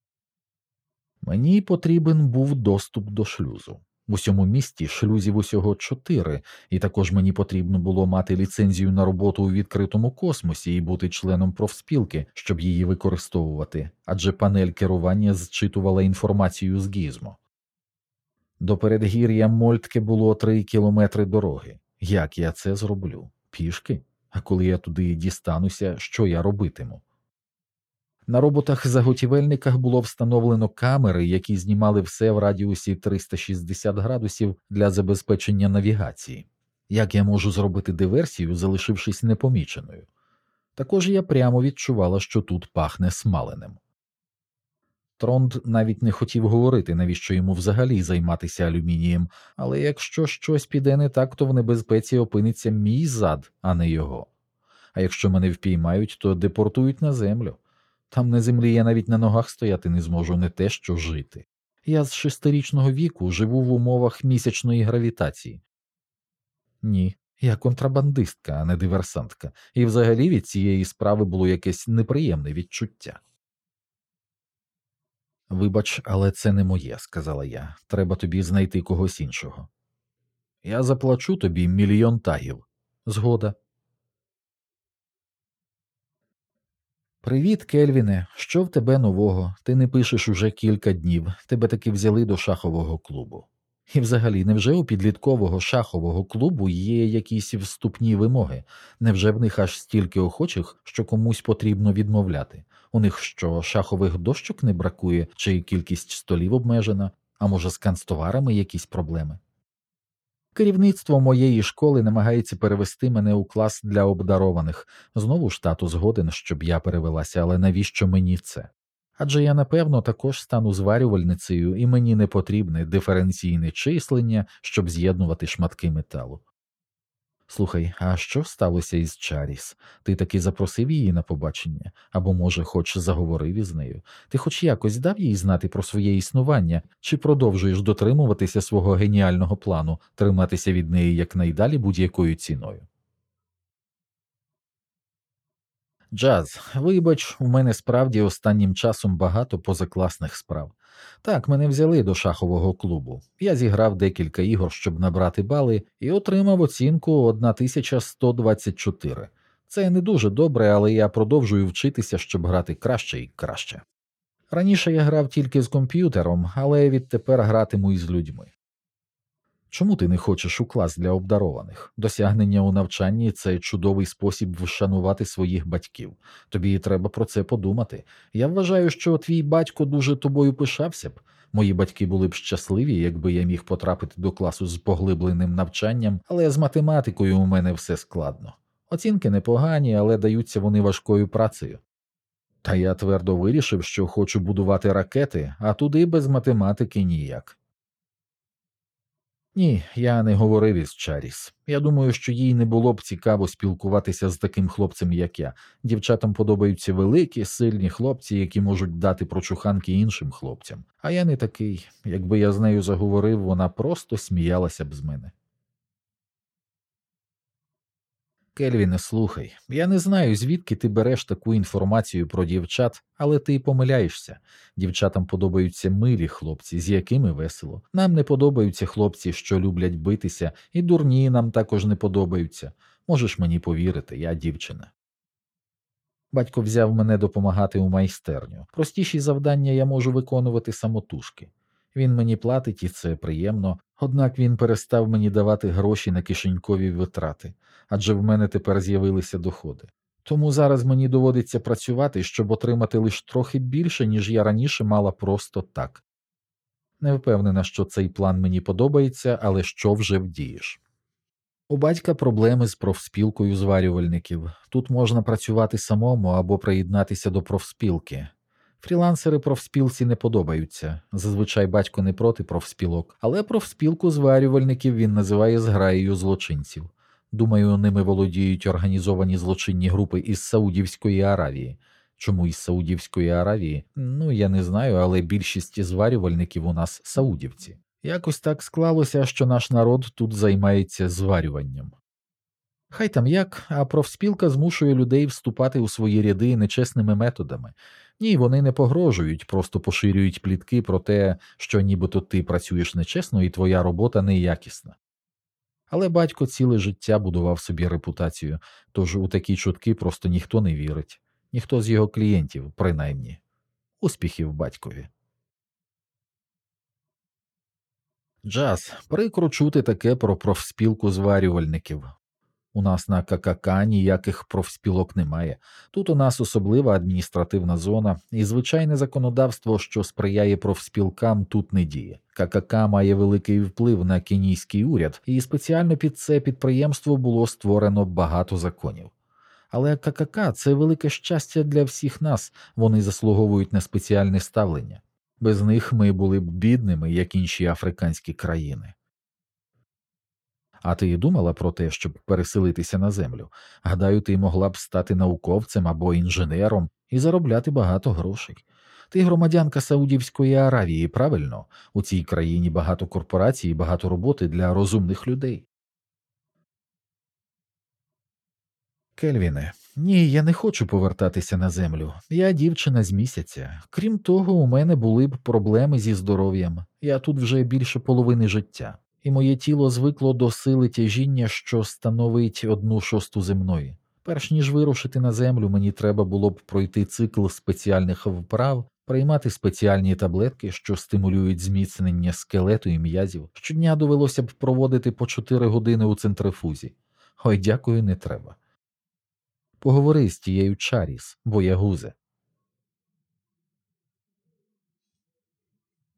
Мені потрібен був доступ до шлюзу. В усьому місті шлюзів усього чотири, і також мені потрібно було мати ліцензію на роботу у відкритому космосі і бути членом профспілки, щоб її використовувати, адже панель керування зчитувала інформацію з гізмо. До передгір'я Мольтке було три кілометри дороги. Як я це зроблю? Пішки? А коли я туди дістануся, що я робитиму? На роботах-заготівельниках було встановлено камери, які знімали все в радіусі триста шістдесят градусів для забезпечення навігації. Як я можу зробити диверсію, залишившись непоміченою? Також я прямо відчувала, що тут пахне смаленим. Тронд навіть не хотів говорити, навіщо йому взагалі займатися алюмінієм, але якщо щось піде не так, то в небезпеці опиниться мій зад, а не його. А якщо мене впіймають, то депортують на землю. Там на землі я навіть на ногах стояти не зможу, не те що жити. Я з шестирічного віку живу в умовах місячної гравітації. Ні, я контрабандистка, а не диверсантка, і взагалі від цієї справи було якесь неприємне відчуття. «Вибач, але це не моє», – сказала я. «Треба тобі знайти когось іншого». «Я заплачу тобі мільйон тагів». «Згода». «Привіт, Кельвіне. Що в тебе нового? Ти не пишеш уже кілька днів. Тебе таки взяли до шахового клубу». І взагалі, невже у підліткового шахового клубу є якісь вступні вимоги? Невже в них аж стільки охочих, що комусь потрібно відмовляти? У них що, шахових дощок не бракує, чи кількість столів обмежена? А може, з канцтоварами якісь проблеми? Керівництво моєї школи намагається перевести мене у клас для обдарованих. Знову ж тато згоден, щоб я перевелася, але навіщо мені це? Адже я, напевно, також стану зварювальницею, і мені не потрібне диференційне числення, щоб з'єднувати шматки металу. Слухай, а що сталося із Чаріс? Ти таки запросив її на побачення? Або, може, хоч заговорив із нею? Ти хоч якось дав їй знати про своє існування, чи продовжуєш дотримуватися свого геніального плану, триматися від неї якнайдалі будь-якою ціною? Джаз, вибач, у мене справді останнім часом багато позакласних справ. Так, мене взяли до шахового клубу. Я зіграв декілька ігор, щоб набрати бали, і отримав оцінку тисяча сто двадцять чотири. Це не дуже добре, але я продовжую вчитися, щоб грати краще і краще. Раніше я грав тільки з комп'ютером, але відтепер гратиму із людьми. Чому ти не хочеш у клас для обдарованих? Досягнення у навчанні – це чудовий спосіб вшанувати своїх батьків. Тобі треба про це подумати. Я вважаю, що твій батько дуже тобою пишався б. Мої батьки були б щасливі, якби я міг потрапити до класу з поглибленим навчанням, але з математикою у мене все складно. Оцінки непогані, але даються вони важкою працею. Та я твердо вирішив, що хочу будувати ракети, а туди без математики ніяк. Ні, я не говорив із Чаріс. Я думаю, що їй не було б цікаво спілкуватися з таким хлопцем, як я. Дівчатам подобаються великі, сильні хлопці, які можуть дати прочуханки іншим хлопцям. А я не такий. Якби я з нею заговорив, вона просто сміялася б з мене. Кельвіне, слухай, я не знаю, звідки ти береш таку інформацію про дівчат, але ти помиляєшся. Дівчатам подобаються милі хлопці, з якими весело. Нам не подобаються хлопці, що люблять битися, і дурні нам також не подобаються. Можеш мені повірити, я дівчина. Батько взяв мене допомагати у майстерню. Простіші завдання я можу виконувати самотужки. Він мені платить, і це приємно, однак він перестав мені давати гроші на кишенькові витрати, адже в мене тепер з'явилися доходи. Тому зараз мені доводиться працювати, щоб отримати лише трохи більше, ніж я раніше мала просто так. Не впевнена, що цей план мені подобається, але що вже вдієш? У батька проблеми з профспілкою зварювальників. Тут можна працювати самому або приєднатися до профспілки. Фрілансери профспілці не подобаються. Зазвичай батько не проти профспілок, але профспілку зварювальників він називає зграєю злочинців. Думаю, ними володіють організовані злочинні групи із Саудівської Аравії. Чому із Саудівської Аравії? Ну, я не знаю, але більшість зварювальників у нас саудівці. Якось так склалося, що наш народ тут займається зварюванням. Хай там як, а профспілка змушує людей вступати у свої ряди нечесними методами. Ні, вони не погрожують, просто поширюють плітки про те, що нібито ти працюєш нечесно і твоя робота неякісна. Але батько ціле життя будував собі репутацію, тож у такі чутки просто ніхто не вірить. Ніхто з його клієнтів, принаймні. Успіхів батькові. Джаз, прикро чути таке про профспілку зварювальників. У нас на Ка Ка Ка ніяких профспілок немає. Тут у нас особлива адміністративна зона, і звичайне законодавство, що сприяє профспілкам, тут не діє. Ка Ка Ка має великий вплив на кенійський уряд, і спеціально під це підприємство було створено багато законів. Але Ка Ка Ка – це велике щастя для всіх нас, вони заслуговують на спеціальне ставлення. Без них ми були б бідними, як інші африканські країни. А ти думала про те, щоб переселитися на землю? Гадаю, ти могла б стати науковцем або інженером і заробляти багато грошей. Ти громадянка Саудівської Аравії, правильно? У цій країні багато корпорацій і багато роботи для розумних людей. Кельвіне, ні, я не хочу повертатися на землю. Я дівчина з місяця. Крім того, у мене були б проблеми зі здоров'ям. Я тут вже більше половини життя. І моє тіло звикло до сили тяжіння, що становить одну шосту земної. Перш ніж вирушити на землю, мені треба було б пройти цикл спеціальних вправ, приймати спеціальні таблетки, що стимулюють зміцнення скелету і м'язів. Щодня довелося б проводити по чотири години у центрифузі. Ой, дякую, не треба. Поговори з тією Чаріс, боягузе.